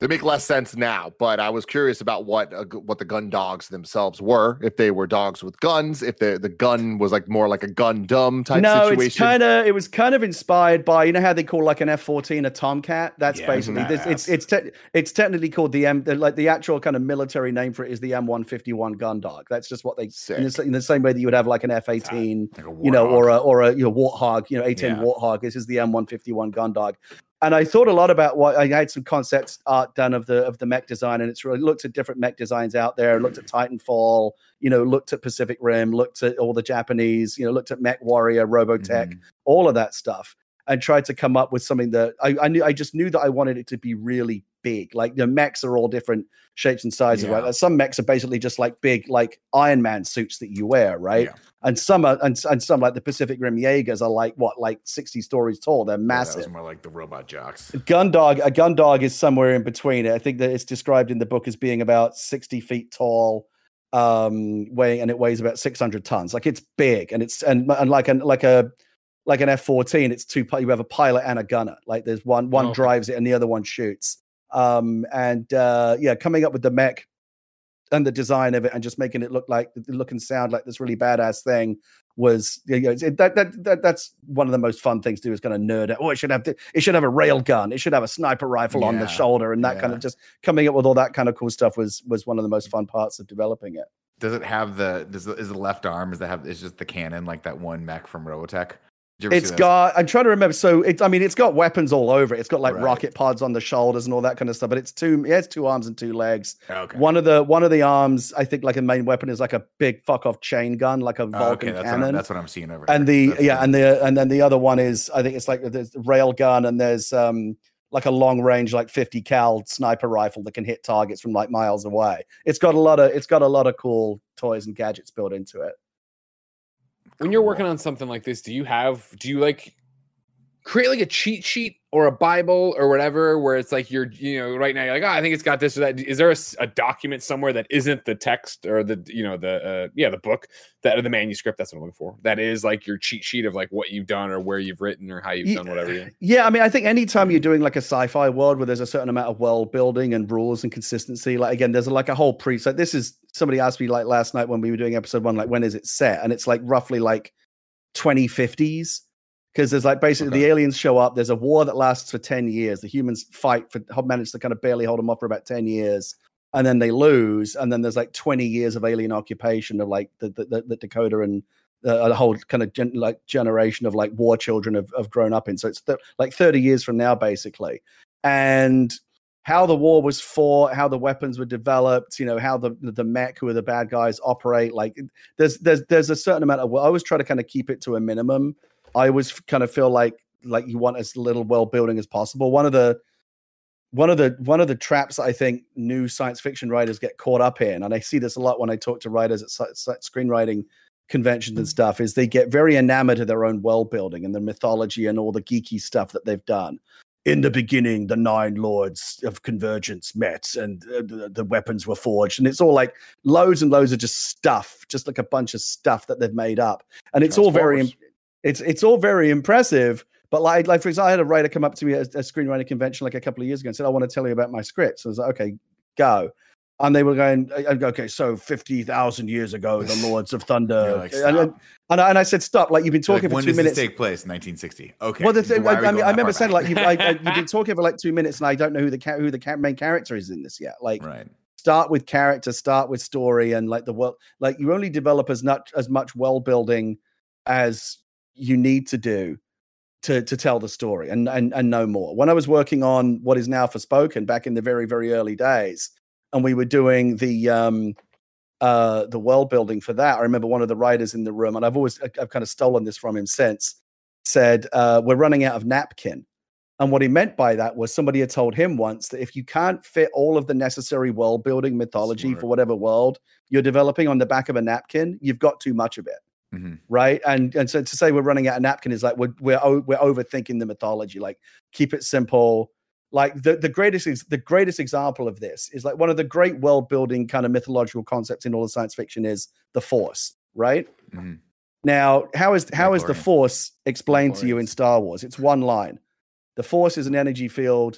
They make less sense now, but I was curious about what the gun dogs themselves were. If they were dogs with guns, if the gun was like more like a Gundam type situation. No, it was kind of inspired by, you know how they call like an F-14 a Tomcat. That's basically it's technically called the actual kind of military name for it is the M151 gun dog. That's just what they in the same way that you would have like an F-18, like or a Warthog, A-10 Warthog. This is the M151 gun dog. And I thought a lot about what I had some concept art done of the mech design, and it's really looked at different mech designs out there. Looked at Titanfall, looked at Pacific Rim, looked at all the Japanese, looked at Mech Warrior, Robotech, all of that stuff, and tried to come up with something that I just knew that I wanted it to be really big. Like the mechs are all different shapes and sizes, right? Like some mechs are basically just like big, like Iron Man suits that you wear, right? Yeah. And some are, and some like the Pacific Rim Jaegers are like 60 stories tall. They're massive. That was more like the robot jocks. A gun dog is somewhere in between. I think that it's described in the book as being about 60 feet tall, weighing, and it weighs about 600 tons. Like it's big, and like an F-14, it's two. You have a pilot and a gunner. Like there's one drives it and the other one shoots. Coming up with the mech and the design of it and just making it look and sound like this really badass thing was that's one of the most fun things to do is kind of nerd out. It should have a rail gun, it should have a sniper rifle on the shoulder, and that kind of just coming up with all that kind of cool stuff was one of the most fun parts of developing it. Does it have is the left arm? Is just the cannon like that one mech from Robotech? I'm trying to remember. So it's got weapons all over it. It's got like rocket pods on the shoulders and all that kind of stuff. But it has two arms and two legs. Okay. One of the arms, I think, like a main weapon is like a big fuck off chain gun, like a Vulcan cannon. That's what I'm seeing over and here. And then the other one is, I think it's like there's a rail gun and there's like a long range like 50 cal sniper rifle that can hit targets from like miles away. It's got a lot of cool toys and gadgets built into it. When you're working on something like this, do you like create like a cheat sheet or a Bible or whatever, where it's like you're right now you're like, I think it's got this or that. Is there a document somewhere that isn't the text or the book or the manuscript? That's what I'm looking for. That is like your cheat sheet of like what you've done or where you've written or how you've done whatever. Yeah, I think anytime you're doing like a sci-fi world where there's a certain amount of world building and rules and consistency, like again, there's like a whole preset. This is somebody asked me like last night when we were doing episode 1, like when is it set? And it's like roughly like 2050s. Because there's like basically the aliens show up. There's a war that lasts for 10 years. The humans manage to kind of barely hold them off for about 10 years. And then they lose. And then there's like 20 years of alien occupation of like the Dakota and a whole kind of generation of like war children have grown up in. So it's like 30 years from now, basically. And how the war was fought, how the weapons were developed, how the mech, who are the bad guys, operate. Like there's a certain amount of, I always try to kind of keep it to a minimum. I always kind of feel like you want as little world building as possible. One of the traps I think new science fiction writers get caught up in, and I see this a lot when I talk to writers at screenwriting conventions and stuff, is they get very enamored of their own world building and the mythology and all the geeky stuff that they've done. In the beginning, the 9 lords of convergence met and the weapons were forged. And it's all like loads and loads of just stuff, just like a bunch of stuff that they've made up. And it's all very... It's all very impressive, but like for example, I had a writer come up to me at a screenwriting convention like a couple of years ago and said, I want to tell you about my script. So I was like, okay, go. And they were going, okay, so 50,000 years ago, the Lords of Thunder. Like, and I said, stop. Like, you've been talking for 2 minutes. When does this take place? 1960. Okay. Well, the thing, I remember saying, like, you've been talking for like 2 minutes, and I don't know who the main character is in this yet. Like, start with character, start with story, and like the world. Like, you only develop as much world building as you need to do to tell the story and no more. When I was working on what is now Forspoken back in the very, very early days, and we were doing the world building for that, I remember one of the writers in the room, and I've kind of stolen this from him since, said, we're running out of napkin. And what he meant by that was somebody had told him once that if you can't fit all of the necessary world building mythology for whatever world you're developing on the back of a napkin, you've got too much of it. Mm-hmm. Right. And so to say we're running out of napkin is like we're overthinking the mythology. Like, keep it simple. Like the greatest example of this is like one of the great world building kind of mythological concepts in all of science fiction is the Force. Right. Mm-hmm. Now, how is the Force explained to you in Star Wars? It's one line. The Force is an energy field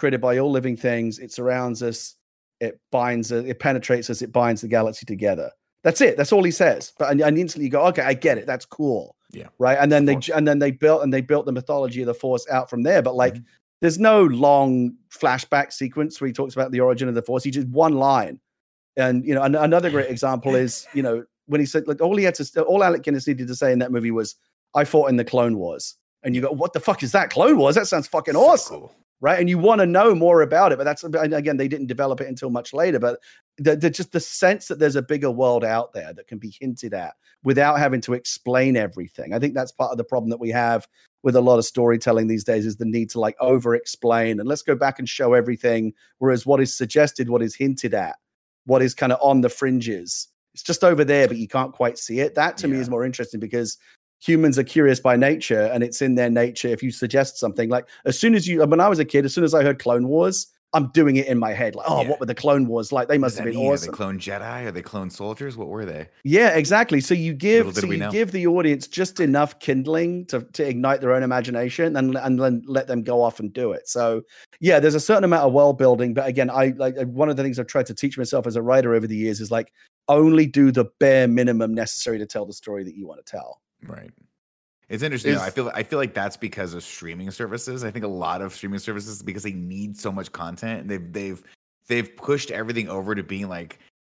created by all living things. It surrounds us. It binds us. It penetrates us. It binds the galaxy together. That's it. That's all he says. But and instantly you go, okay, I get it. That's cool. Yeah. Right. And then they built the mythology of the Force out from there. But like, there's no long flashback sequence where he talks about the origin of the Force. He just one line. And you know, another great example is, you know, when he said, like, all Alec Guinness needed to say in that movie was, "I fought in the Clone Wars." And you go, "What the fuck is that? Clone Wars? That sounds fucking awesome." Cool. Right. And you want to know more about it. But that's, again, they didn't develop it until much later. But just the sense that there's a bigger world out there that can be hinted at without having to explain everything. I think that's part of the problem that we have with a lot of storytelling these days, is the need to like over explain and let's go back and show everything. Whereas what is suggested, what is hinted at, what is kind of on the fringes, it's just over there, but you can't quite see it. That to me is more interesting, because humans are curious by nature, and it's in their nature. If you suggest something, like when I was a kid, as soon as I heard Clone Wars, I'm doing it in my head. Like, what were the Clone Wars like? They must have been awesome. Are they clone Jedi? Are they clone soldiers? What were they? Yeah, exactly. So you give the audience just enough kindling to ignite their own imagination, and then let them go off and do it. So yeah, there's a certain amount of world building. But again, I like one of the things I've tried to teach myself as a writer over the years is like, only do the bare minimum necessary to tell the story that you want to tell. Right. It's interesting. I feel like that's because of streaming services. I think a lot of streaming services, because they need so much content, they've pushed everything over to being like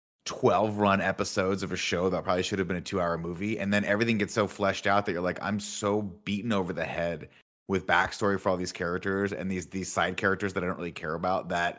12 run episodes of a show that probably should have been a 2-hour movie, and then everything gets so fleshed out that you're like, I'm so beaten over the head with backstory for all these characters and these side characters that I don't really care about, that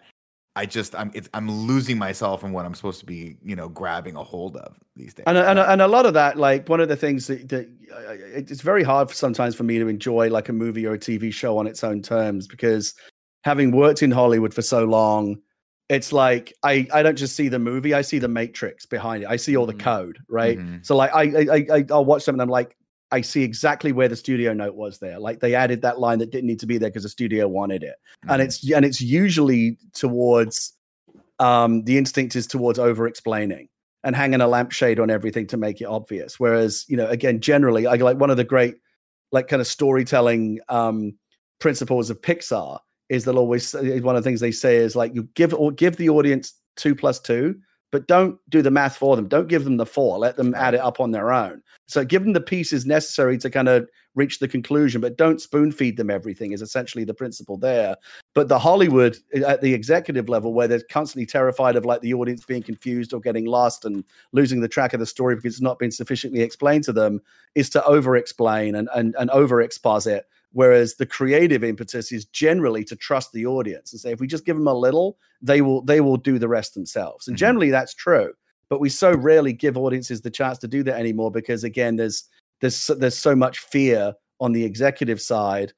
I'm losing myself in what I'm supposed to be, you know, grabbing a hold of these days. And a lot of that, like one of the things that it's very hard sometimes for me to enjoy like a movie or a TV show on its own terms, because having worked in Hollywood for so long, it's like I don't just see the movie, I see the matrix behind it. I see all the code, right? Mm-hmm. So like I'll watch something and I'm like, I see exactly where the studio note was there. Like they added that line that didn't need to be there because the studio wanted it. Mm-hmm. And it's usually towards the instinct is towards over explaining and hanging a lampshade on everything to make it obvious. Whereas, you know, again, generally I like one of the great like kind of storytelling principles of Pixar is they'll always, one of the things they say is like, you give the audience 2 + 2, but don't do the math for them. Don't give them the 4. Let them add it up on their own. So give them the pieces necessary to kind of reach the conclusion, but don't spoon feed them everything is essentially the principle there. But the Hollywood at the executive level, where they're constantly terrified of like the audience being confused or getting lost and losing the track of the story because it's not been sufficiently explained to them, is to over explain and over exposit. Whereas the creative impetus is generally to trust the audience and say, if we just give them a little, they will do the rest themselves. And generally that's true, but we so rarely give audiences the chance to do that anymore, because again, there's so much fear on the executive side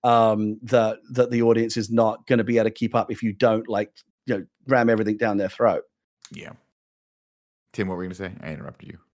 that the audience is not going to be able to keep up if you don't ram everything down their throat. Yeah. Tim, what were you going to say? I interrupted you.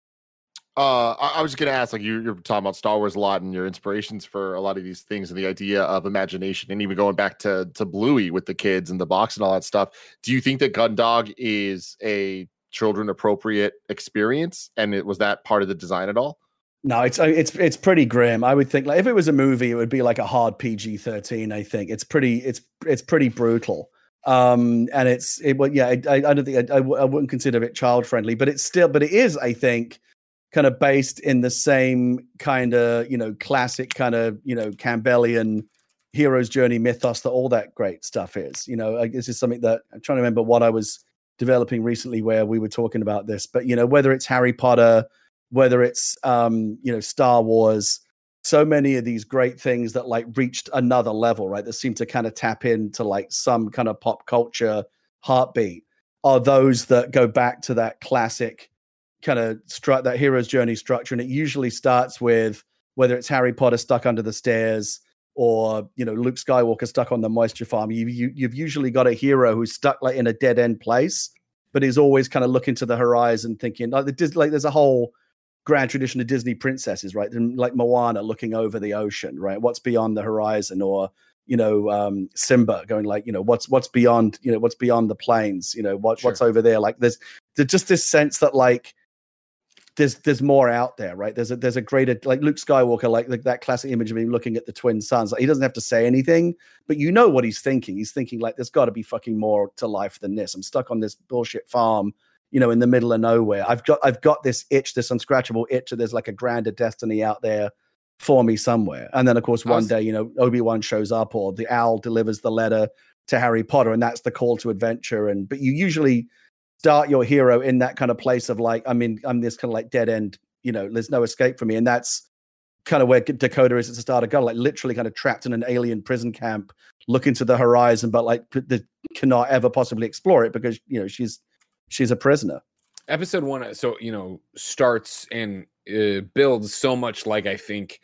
I was just going to ask, like you're talking about Star Wars a lot and your inspirations for a lot of these things and the idea of imagination, and even going back to Bluey with the kids and the box and all that stuff. Do you think that Gundog is a children appropriate experience, and was that part of the design at all? No, it's pretty grim. I would think like if it was a movie, it would be like a hard PG-13. I think it's pretty brutal. I don't think I wouldn't consider it child friendly, but it is, I think, kind of based in the same kind of, you know, classic kind of, you know, Campbellian hero's journey mythos that all that great stuff is. You know, this is something that I'm trying to remember what I was developing recently where we were talking about this, but you know, whether it's Harry Potter, whether it's Star Wars, so many of these great things that like reached another level, right? That seem to kind of tap into like some kind of pop culture heartbeat are those that go back to that classic kind of that hero's journey structure. And it usually starts with whether it's Harry Potter stuck under the stairs or, you know, Luke Skywalker stuck on the moisture farm. You've usually got a hero who's stuck like in a dead end place, but is always kind of looking to the horizon thinking like there's a whole grand tradition of Disney princesses, right? Like Moana looking over the ocean, right? What's beyond the horizon, or, you know, Simba going like, you know, what's beyond, you know, what's beyond the plains, you know, what's over there. Like there's just this sense that like, there's more out there, right? There's a greater, like Luke Skywalker, like that classic image of him looking at the twin suns. Like, he doesn't have to say anything, but you know what he's thinking. He's thinking like, there's got to be fucking more to life than this. I'm stuck on this bullshit farm, you know, in the middle of nowhere. I've got this itch, this unscratchable itch. There's like a grander destiny out there for me somewhere. And then of course one day, you know, Obi-Wan shows up, or the owl delivers the letter to Harry Potter, and that's the call to adventure. But you usually start your hero in that kind of place of like, I'm this kind of like dead end, you know, there's no escape for me. And that's kind of where Dakota is at the start of Gun, like literally kind of trapped in an alien prison camp, looking to the horizon, but like cannot ever possibly explore it because, you know, she's a prisoner. Episode 1, so, you know, starts and builds so much like, I think,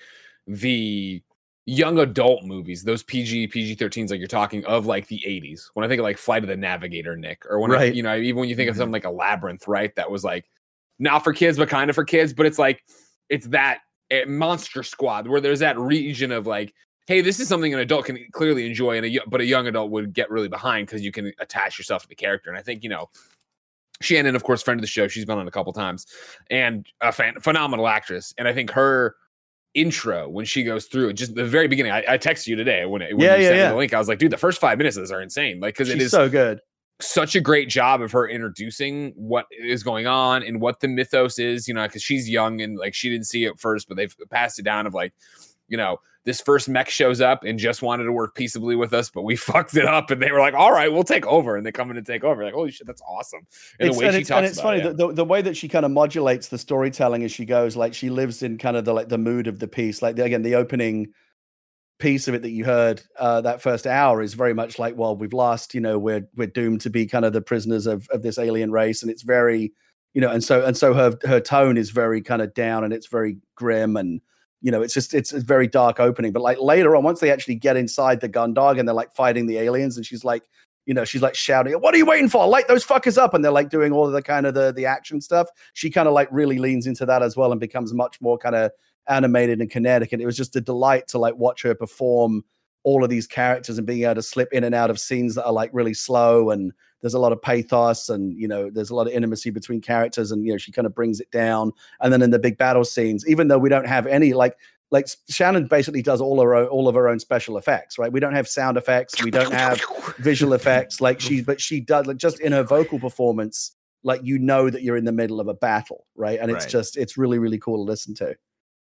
the young adult movies, those PG-13s like you're talking of, like the 80s. When I think of like Flight of the Navigator, Nick, or when I, you know, even when you think of something like a Labyrinth, right? That was like not for kids, but kind of for kids. But it's like, it's that Monster Squad where there's that region of like, hey, this is something an adult can clearly enjoy, but a young adult would get really behind because you can attach yourself to the character. And I think, you know, Shannon, of course, friend of the show, she's been on a couple times, and a phenomenal actress. And I think her intro, when she goes through it, just the very beginning, I texted you today when you sent me the link. I was like, dude, the first 5 minutes of this are insane. Like, because it is so good. Such a great job of her introducing what is going on and what the mythos is, you know, because she's young and like she didn't see it first, but they've passed it down of like, you know, this first mech shows up and just wanted to work peaceably with us, but we fucked it up, and they were like, all right, we'll take over. And they come in and take over. Like, holy shit, that's awesome. And the way she talks it's funny, the way that she kind of modulates the storytelling as she goes, like she lives in kind of the mood of the piece. Like again, the opening piece of it that you heard that first hour is very much like, well, we've lost, you know, we're doomed to be kind of the prisoners of this alien race. And it's very, you know, and so her tone is very kind of down, and it's very grim, and you know, it's a very dark opening. But like later on, once they actually get inside the Gundog and they're like fighting the aliens, and she's like shouting, "What are you waiting for? Light those fuckers up!" And they're like doing all of the kind of the action stuff. She kind of like really leans into that as well and becomes much more kind of animated and kinetic. And it was just a delight to like watch her perform all of these characters and being able to slip in and out of scenes that are like really slow, and there's a lot of pathos, and you know, there's a lot of intimacy between characters, and you know, she kind of brings it down. And then in the big battle scenes, even though we don't have any like Shannon basically does all of her own special effects, right? We don't have sound effects, we don't have visual effects, but she does, like, just in her vocal performance, like, you know that you're in the middle of a battle, right? And it's really, really cool to listen to.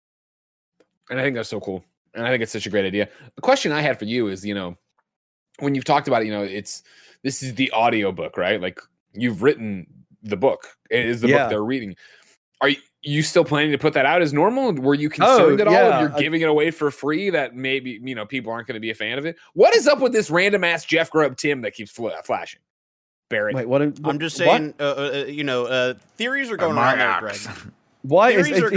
And I think that's so cool. And I think it's such a great idea. The question I had for you is, you know, when you've talked about it, you know, this is the audio book, right? Like, you've written the book. It is the book they're reading. Are you still planning to put that out as normal? Were you concerned at all if you're giving it away for free that maybe, you know, people aren't going to be a fan of it? What is up with this random ass Jeff Grubb Tim that keeps flashing? Barrett. Wait, what? I'm just saying, you know, theories are going around there, Greg. Why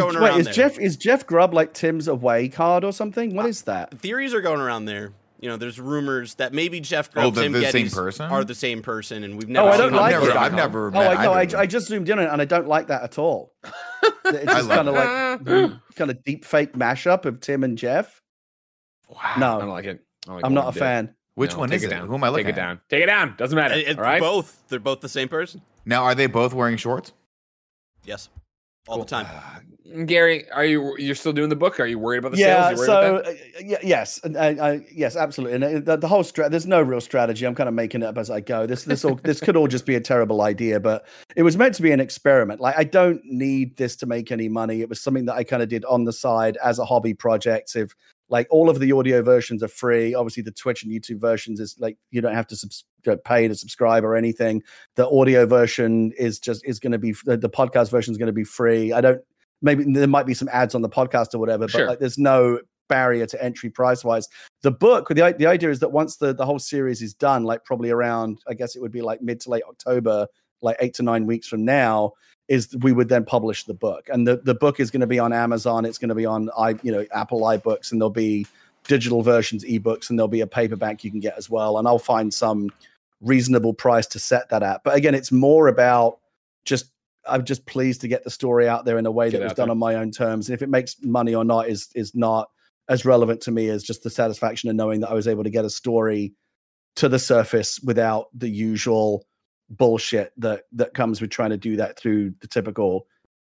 is Jeff Grubb like Tim's away card or something? What is that? Theories are going around there. You know, there's rumors that maybe Jeff Grubb and Tim Gettys are the same person, and we've never. I've never. I just zoomed in on it, and I don't like that at all. It's just kind of like kind of deep fake mashup of Tim and Jeff. Wow, no, I don't like it. I'm not a fan. Which one is it? Who am I looking at? Take it down. Doesn't matter. All right? Both. They're both the same person. Now, are they both wearing shorts? Yes. All the time. Gary, you're still doing the book? Are you worried about the sales? Yes, yes, absolutely. And the whole there's no real strategy. I'm kind of making it up as I go. This could all just be a terrible idea, but it was meant to be an experiment. Like, I don't need this to make any money. It was something that I kind of did on the side as a hobby project. If like all of the audio versions are free, obviously the Twitch and YouTube versions is like you don't have to pay to subscribe or anything. The audio version is going to be the podcast version is going to be free. Maybe there might be some ads on the podcast or whatever, but like there's no barrier to entry price wise. The book, the idea is that once the whole series is done, like probably around, I guess it would be like mid to late October, like 8 to 9 weeks from now, is we would then publish the book. And the book is going to be on Amazon. It's going to be on Apple iBooks, and there'll be digital versions, ebooks, and there'll be a paperback you can get as well. And I'll find some reasonable price to set that at. But again, it's more about I'm just pleased to get the story out there in a way that was done on my own terms. And if it makes money or not is not as relevant to me as just the satisfaction of knowing that I was able to get a story to the surface without the usual bullshit that comes with trying to do that through the typical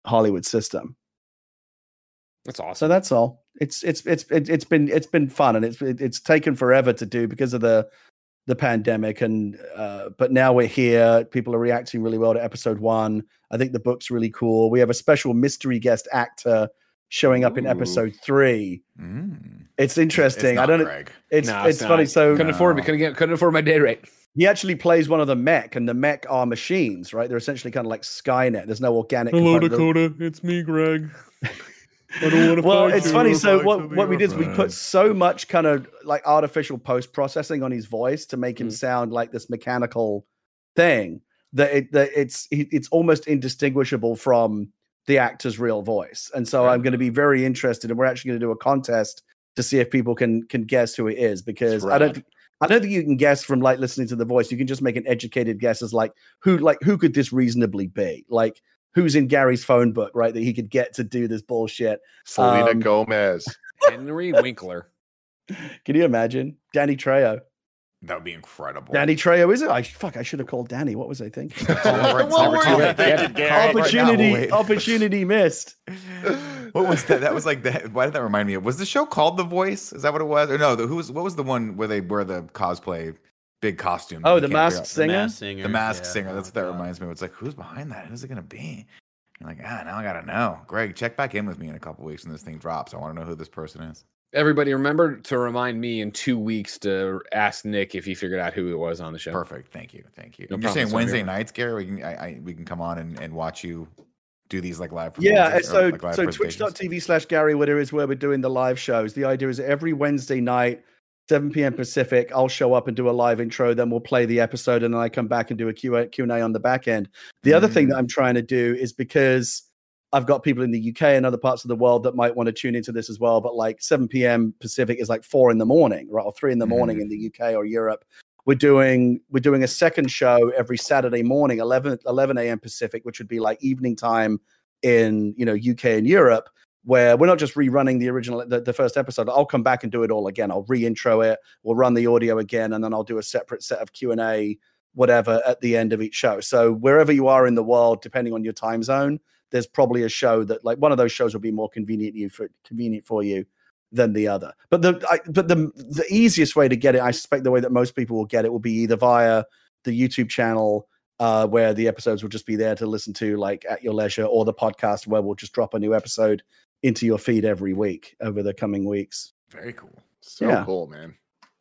Hollywood system. That's awesome. So that's all. It's been fun, and it's taken forever to do because of the pandemic, and but now we're here. People are reacting really well to episode 1. I think the book's really cool. We have a special mystery guest actor showing up in episode 3. It's interesting. It's I don't know. Greg. It's funny. So couldn't afford my day rate. He actually plays one of the mech, and the mech are machines, right? They're essentially kind of like Skynet. There's no organic. Hello, Dakota. It's me, Greg. I don't want to well, it's funny. So what we did is we put so much kind of like artificial post processing on his voice to make him sound like this mechanical thing that it's almost indistinguishable from the actor's real voice. And so I'm going to be very interested, and we're actually going to do a contest to see if people can guess who it is, because I don't think you can guess from like listening to the voice. You can just make an educated guess as like who could this reasonably be? Like, who's in Gary's phone book, right? That he could get to do this bullshit. Selena Gomez. Henry Winkler. Can you imagine? Danny Trejo. That would be incredible. Danny Trejo, is it? I should have called Danny. What was I thinking? Opportunity missed. What was that? That was like that. Why did that remind me of? Was the show called The Voice? Is that what it was? Or no, what was the one where they wear the cosplay big costume? Oh, the Masked Singer? The Masked Singer. That's what that reminds me of. It's like, who's behind that? Who's it going to be? You're like, now I got to know. Greg, check back in with me in a couple weeks when this thing drops. I want to know who this person is. Everybody, remember to remind me in 2 weeks to ask Nick if he figured out who it was on the show. Perfect. Thank you. No You're saying Wednesday nights, Gary? We can come on and watch you do these like live. Yeah. So twitch.tv/Gary Whitta is where we're doing the live shows. The idea is every Wednesday night, 7 p.m. Pacific, I'll show up and do a live intro. Then we'll play the episode, and then I come back and do a Q&A on the back end. The other thing that I'm trying to do is, because I've got people in the UK and other parts of the world that might want to tune into this as well, but like 7 p.m. Pacific is like 4 in the morning, right? Or 3 in the morning in the UK or Europe. We're doing a second show every Saturday morning, 11 a.m. Pacific, which would be like evening time in UK and Europe, where we're not just rerunning the original, the first episode. I'll come back and do it all again. I'll re-intro it. We'll run the audio again, and then I'll do a separate set of Q&A, whatever, at the end of each show. So wherever you are in the world, depending on your time zone, there's probably a show that, like, one of those shows will be more convenient for you than the other. But the easiest way to get it, I suspect the way that most people will get it, will be either via the YouTube channel, where the episodes will just be there to listen to, like, at your leisure, or the podcast, where we'll just drop a new episode into your feed every week over the coming weeks. Very cool. So cool, man.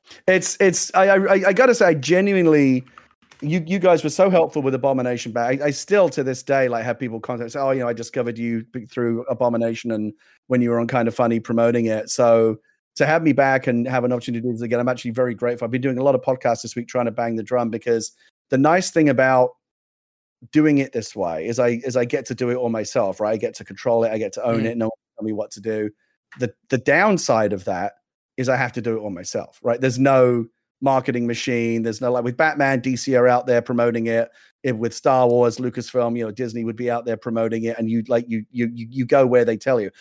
I gotta say, I genuinely, you guys were so helpful with Abomination back. I still to this day like have people contact say, I discovered you through Abomination and when you were on Kind of Funny promoting it. So to have me back and have an opportunity to do this again, I'm actually very grateful. I've been doing a lot of podcasts this week trying to bang the drum, because the nice thing about doing it this way is I get to do it all myself, right? I get to control it, I get to own it, no one can tell me what to do. The downside of that is I have to do it all myself, right? There's no marketing machine. There's no, like, with Batman, DC are out there promoting it. With Star Wars, Lucasfilm, Disney would be out there promoting it, and you go where they tell you.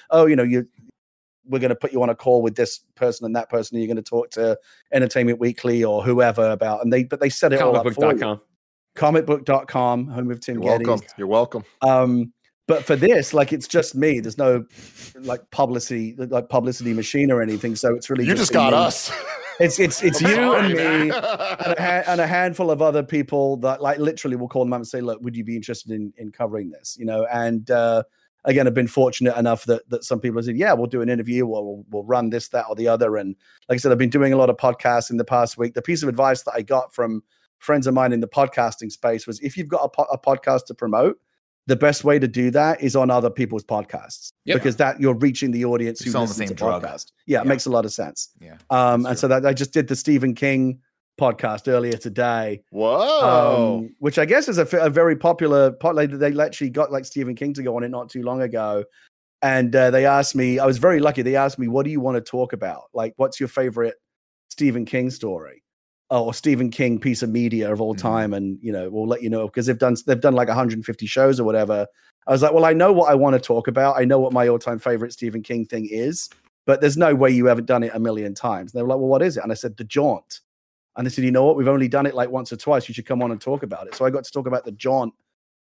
We're going to put you on a call with this person and that person, and you're going to talk to Entertainment Weekly or whoever about, but they set it all up for you. Comicbook.com, home of Tim Gettys. You're welcome. But for this, like, it's just me. There's no like publicity machine or anything. So it's really you just got us. It's you and me and a handful of other people that, like, literally will call them up and say, look, would you be interested in covering this? And again, I've been fortunate enough that some people have said, yeah, we'll do an interview, or we'll run this, that, or the other. And like I said, I've been doing a lot of podcasts in the past week. The piece of advice that I got from friends of mine in the podcasting space was, if you've got a podcast to promote, the best way to do that is on other people's podcasts, because that you're reaching the audience who listens to podcast. Yeah, it makes a lot of sense. Yeah. And so that I just did the Stephen King podcast earlier today. Whoa. Which I guess is a very popular they actually got like Stephen King to go on it not too long ago. And they asked me, I was very lucky. They asked me, what do you want to talk about? Like, what's your favorite Stephen King story? Or Stephen King piece of media of all time, and we'll let you know, because they've done like 150 shows or whatever. I was like, well, I know what I want to talk about. I know what my all-time favorite Stephen King thing is, but there's no way you haven't done it a million times. And they were like, well, what is it? And I said, The Jaunt. And they said, you know what? We've only done it like once or twice. You should come on and talk about it. So I got to talk about The Jaunt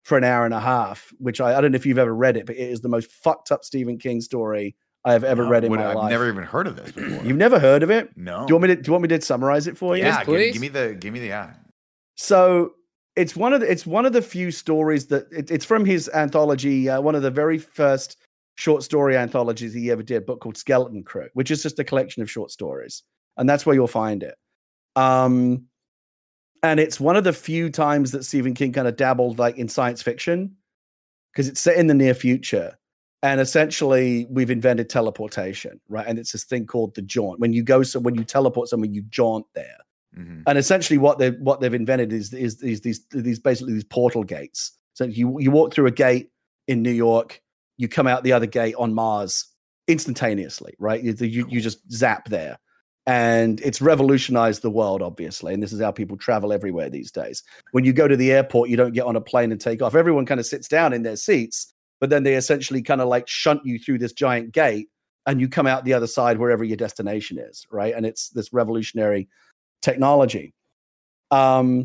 for an hour and a half, which I don't know if you've ever read it, but it is the most fucked up Stephen King story I have ever read in my life. I've never even heard of this before. You've never heard of it? No. Do you want me to summarize it for you? Yeah, please. Give me the So it's one of the few stories that it's from his anthology, one of the very first short story anthologies he ever did, a book called Skeleton Crew, which is just a collection of short stories, and that's where you'll find it. And it's one of the few times that Stephen King kind of dabbled like in science fiction, because it's set in the near future. And essentially, we've invented teleportation, right? And it's this thing called the jaunt. When you teleport somewhere, you jaunt there. Mm-hmm. And essentially, what they've invented is these basically these portal gates. So you walk through a gate in New York, you come out the other gate on Mars instantaneously, right? You just zap there, and it's revolutionized the world, obviously. And this is how people travel everywhere these days. When you go to the airport, you don't get on a plane and take off. Everyone kind of sits down in their seats. But then they essentially kind of like shunt you through this giant gate and you come out the other side wherever your destination is, right? And it's this revolutionary technology. But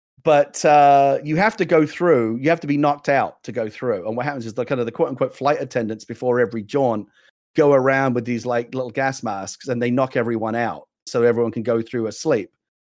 you have to go through, you have to be knocked out to go through. And what happens is the quote unquote flight attendants before every jaunt go around with these like little gas masks and they knock everyone out so everyone can go through asleep.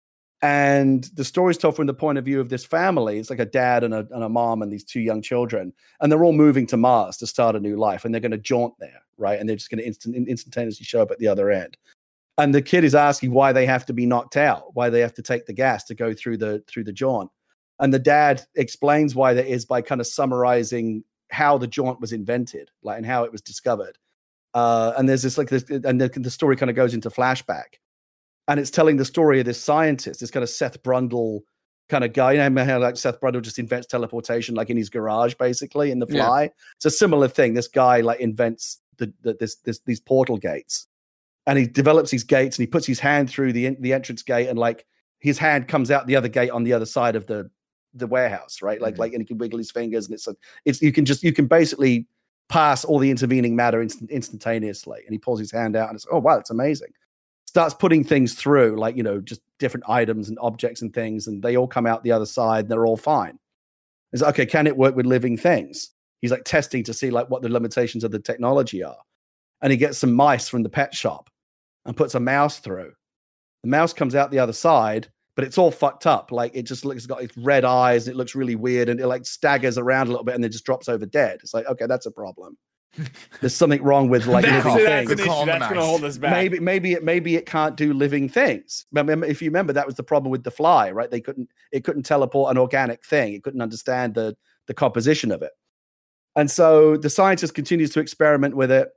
And the story's told from the point of view of this family. It's like a dad and a mom and these two young children. And they're all moving to Mars to start a new life. And they're going to jaunt there, right? And they're just going to instantaneously show up at the other end. And the kid is asking why they have to be knocked out, why they have to take the gas to go through the jaunt. And the dad explains why that is by kind of summarizing how the jaunt was invented, like, and how it was discovered. And there's this and the story kind of goes into flashback. And it's telling the story of this scientist, this kind of Seth Brundle kind of guy. You know how like Seth Brundle just invents teleportation, like in his garage, basically in The Fly. Yeah. It's a similar thing. This guy like invents these portal gates, and he develops these gates, and he puts his hand through the entrance gate, and like his hand comes out the other gate on the other side of the warehouse, right? Like and he can wiggle his fingers, and you can basically pass all the intervening matter instantaneously. And he pulls his hand out, and it's, oh wow, it's amazing. Starts putting things through, like, you know, just different items and objects and things, and they all come out the other side, and they're all fine. It's like, okay, can it work with living things? He's like testing to see like what the limitations of the technology are. And he gets some mice from the pet shop and puts a mouse through. The mouse comes out the other side, but it's all fucked up. Like it just looks, it's got its red eyes, and it looks really weird, and it like staggers around a little bit and then just drops over dead. It's like, okay, that's a problem. There's something wrong with like living things. That's going to hold us back. Maybe it can't do living things. If you remember, that was the problem with The Fly, right? It couldn't teleport an organic thing. It couldn't understand the composition of it. And so the scientist continues to experiment with it.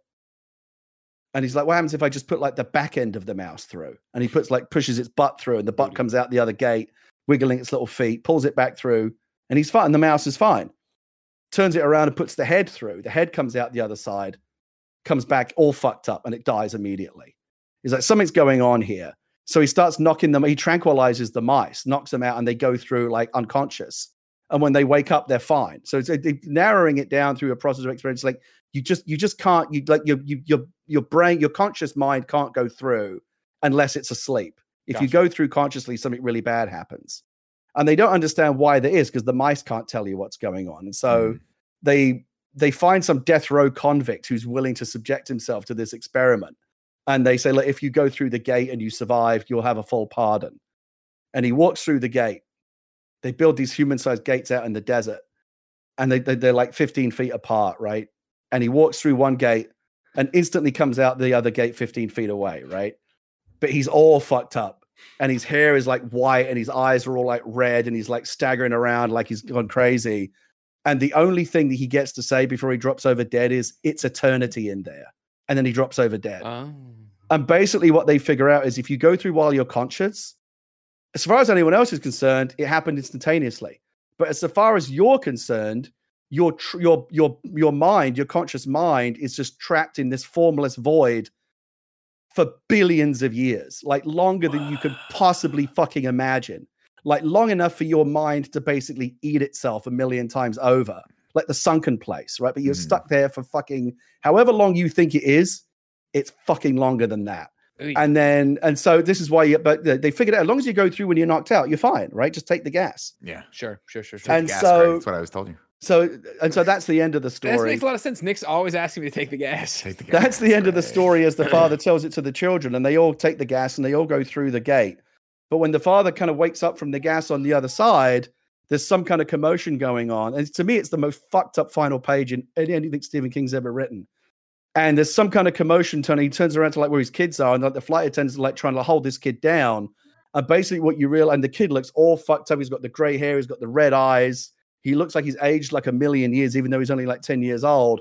And he's like, what happens if I just put like the back end of the mouse through? And he pushes its butt through, and the butt comes out the other gate, wiggling its little feet, pulls it back through, and he's fine. And the mouse is fine. Turns it around and puts the head through. The head comes out the other side, comes back all fucked up, and it dies immediately. He's like, something's going on here. So he starts knocking them. He tranquilizes the mice, knocks them out, and they go through like unconscious. And when they wake up, they're fine. So it's narrowing it down through a process of experience. Like you just can't. Your brain, your conscious mind can't go through unless it's asleep. If you go through consciously, something really bad happens. And they don't understand why that is, because the mice can't tell you what's going on. And so they find some death row convict who's willing to subject himself to this experiment. And they say, look, if you go through the gate and you survive, you'll have a full pardon. And he walks through the gate. They build these human-sized gates out in the desert. And they're like 15 feet apart, right? And he walks through one gate and instantly comes out the other gate 15 feet away, right? But he's all fucked up. And his hair is like white, and his eyes are all like red, and he's like staggering around like he's gone crazy. And the only thing that he gets to say before he drops over dead is, it's eternity in there. And then he drops over dead. Oh. And basically what they figure out is, if you go through while you're conscious, as far as anyone else is concerned, it happened instantaneously. But as far as you're concerned, your mind, your conscious mind, is just trapped in this formless void for billions of years, like longer than you could possibly fucking imagine, like long enough for your mind to basically eat itself a million times over, like the sunken place, right? But you're stuck there for fucking however long you think it is. It's fucking longer than that. And so this is why but they figured out, as long as you go through when you're knocked out, you're fine, right? Just take the gas. Yeah, sure. And so that's what I was told you. So that's the end of the story. That makes a lot of sense. Nick's always asking me to take the gas. That's the end of the story as the father tells it to the children, and they all take the gas and they all go through the gate. But when the father kind of wakes up from the gas on the other side, there's some kind of commotion going on. And to me, it's the most fucked up final page in anything Stephen King's ever written. And there's some kind of commotion. He turns around to like where his kids are, and like the flight attendants are like trying to hold this kid down. And basically what you realize, and the kid looks all fucked up. He's got the gray hair. He's got the red eyes. He looks like he's aged like 1,000,000 years, even though he's only like 10 years old.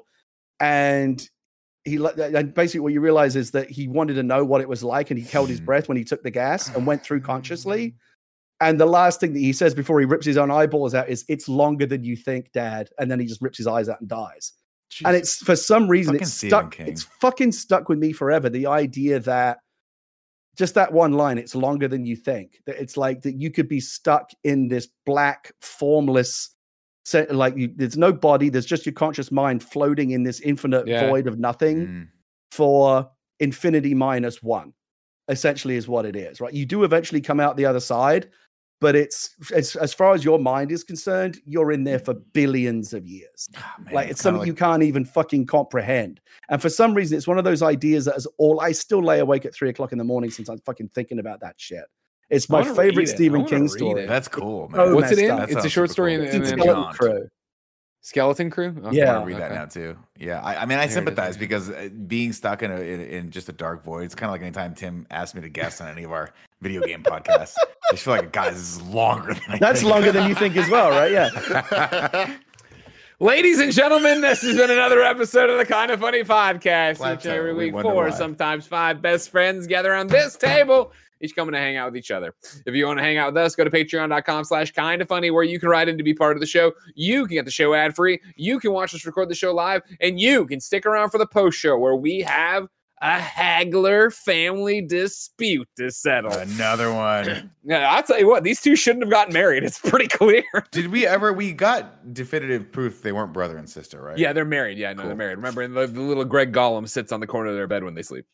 And basically what you realize is that he wanted to know what it was like, and he held his breath when he took the gas and went through consciously. And the last thing that he says before he rips his own eyeballs out is, "It's longer than you think, Dad." And then he just rips his eyes out and dies. Jesus. And it's, for some reason, it's stuck. It's fucking stuck with me forever. The idea that just that one line, "It's longer than you think." That it's like that you could be stuck in this black, formless, there's no body. There's just your conscious mind floating in this infinite void of nothing for infinity minus one, essentially is what it is, right? You do eventually come out the other side, but it's as far as your mind is concerned, you're in there for billions of years. Oh, man, like it's something you can't even fucking comprehend. And for some reason, it's one of those ideas that I still lay awake at 3:00 in the morning sometimes fucking thinking about that shit. It's my favorite Stephen King story. That's cool, man. What's it in? It's a short story in Skeleton Crew. Skeleton Crew? Okay. Yeah. I want to read that now too. Yeah. I mean, I sympathize because being stuck in just a dark void, it's kind of like anytime Tim asked me to guest on any of our video game podcasts. I just feel like, guys, this is longer than That's longer than you think as well, right? Yeah. Ladies and gentlemen, this has been another episode of the Kind of Funny podcast. Each every week, 4, sometimes 5 best friends gather around this table, each coming to hang out with each other. If you want to hang out with us, go to patreon.com/kindoffunny, where you can write in to be part of the show. You can get the show ad free. You can watch us record the show live, and you can stick around for the post show where we have a Hagler family dispute to settle. Another one. Yeah, I'll tell you what, these two shouldn't have gotten married. It's pretty clear. We got definitive proof they weren't brother and sister, right? Yeah, they're married. Yeah, no, cool. They're married. Remember, the little Greg Gollum sits on the corner of their bed when they sleep.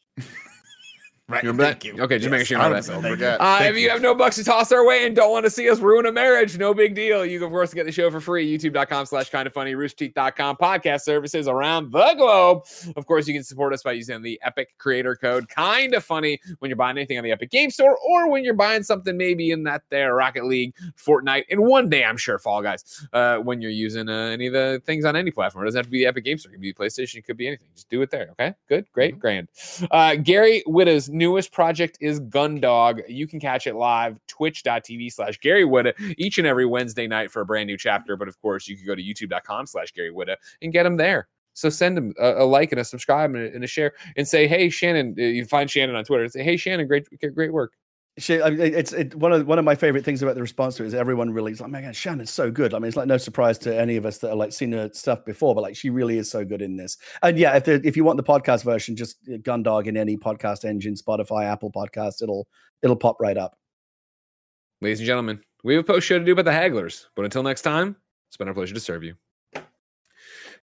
Right. You remember that? Okay, just making sure you know that. If you have no bucks to toss our way and don't want to see us ruin a marriage, no big deal. You can, of course, get the show for free. YouTube.com/kindoffunny, roosterteeth.com, podcast services around the globe. Of course, you can support us by using the Epic creator code KINDOFFUNNY when you're buying anything on the Epic Game Store, or when you're buying something maybe in that there Rocket League, Fortnite, and one day, I'm sure, Fall Guys, when you're using any of the things on any platform. It doesn't have to be the Epic Game Store. It could be PlayStation. It could be anything. Just do it there, okay? Good, great, grand. Gary Whitta's newest project is Gundog. You can catch it live, twitch.tv/Gary Whitta, each and every Wednesday night for a brand new chapter. But of course, you can go to youtube.com/Gary Whitta and get him there. So send him a like and a subscribe and a share and say, "Hey, Shannon," you find Shannon on Twitter and say, "Hey, Shannon, great work." It's one of my favorite things about the response to it is everyone really is like, "Man, Shannon's so good." I mean, it's like no surprise to any of us that are like seen her stuff before, but like she really is so good in this. And yeah, if you want the podcast version, just Gundog in any podcast engine, Spotify, Apple Podcast, it'll pop right up. Ladies and gentlemen, we have a post show to do about the Haglers, but until next time, it's been our pleasure to serve you.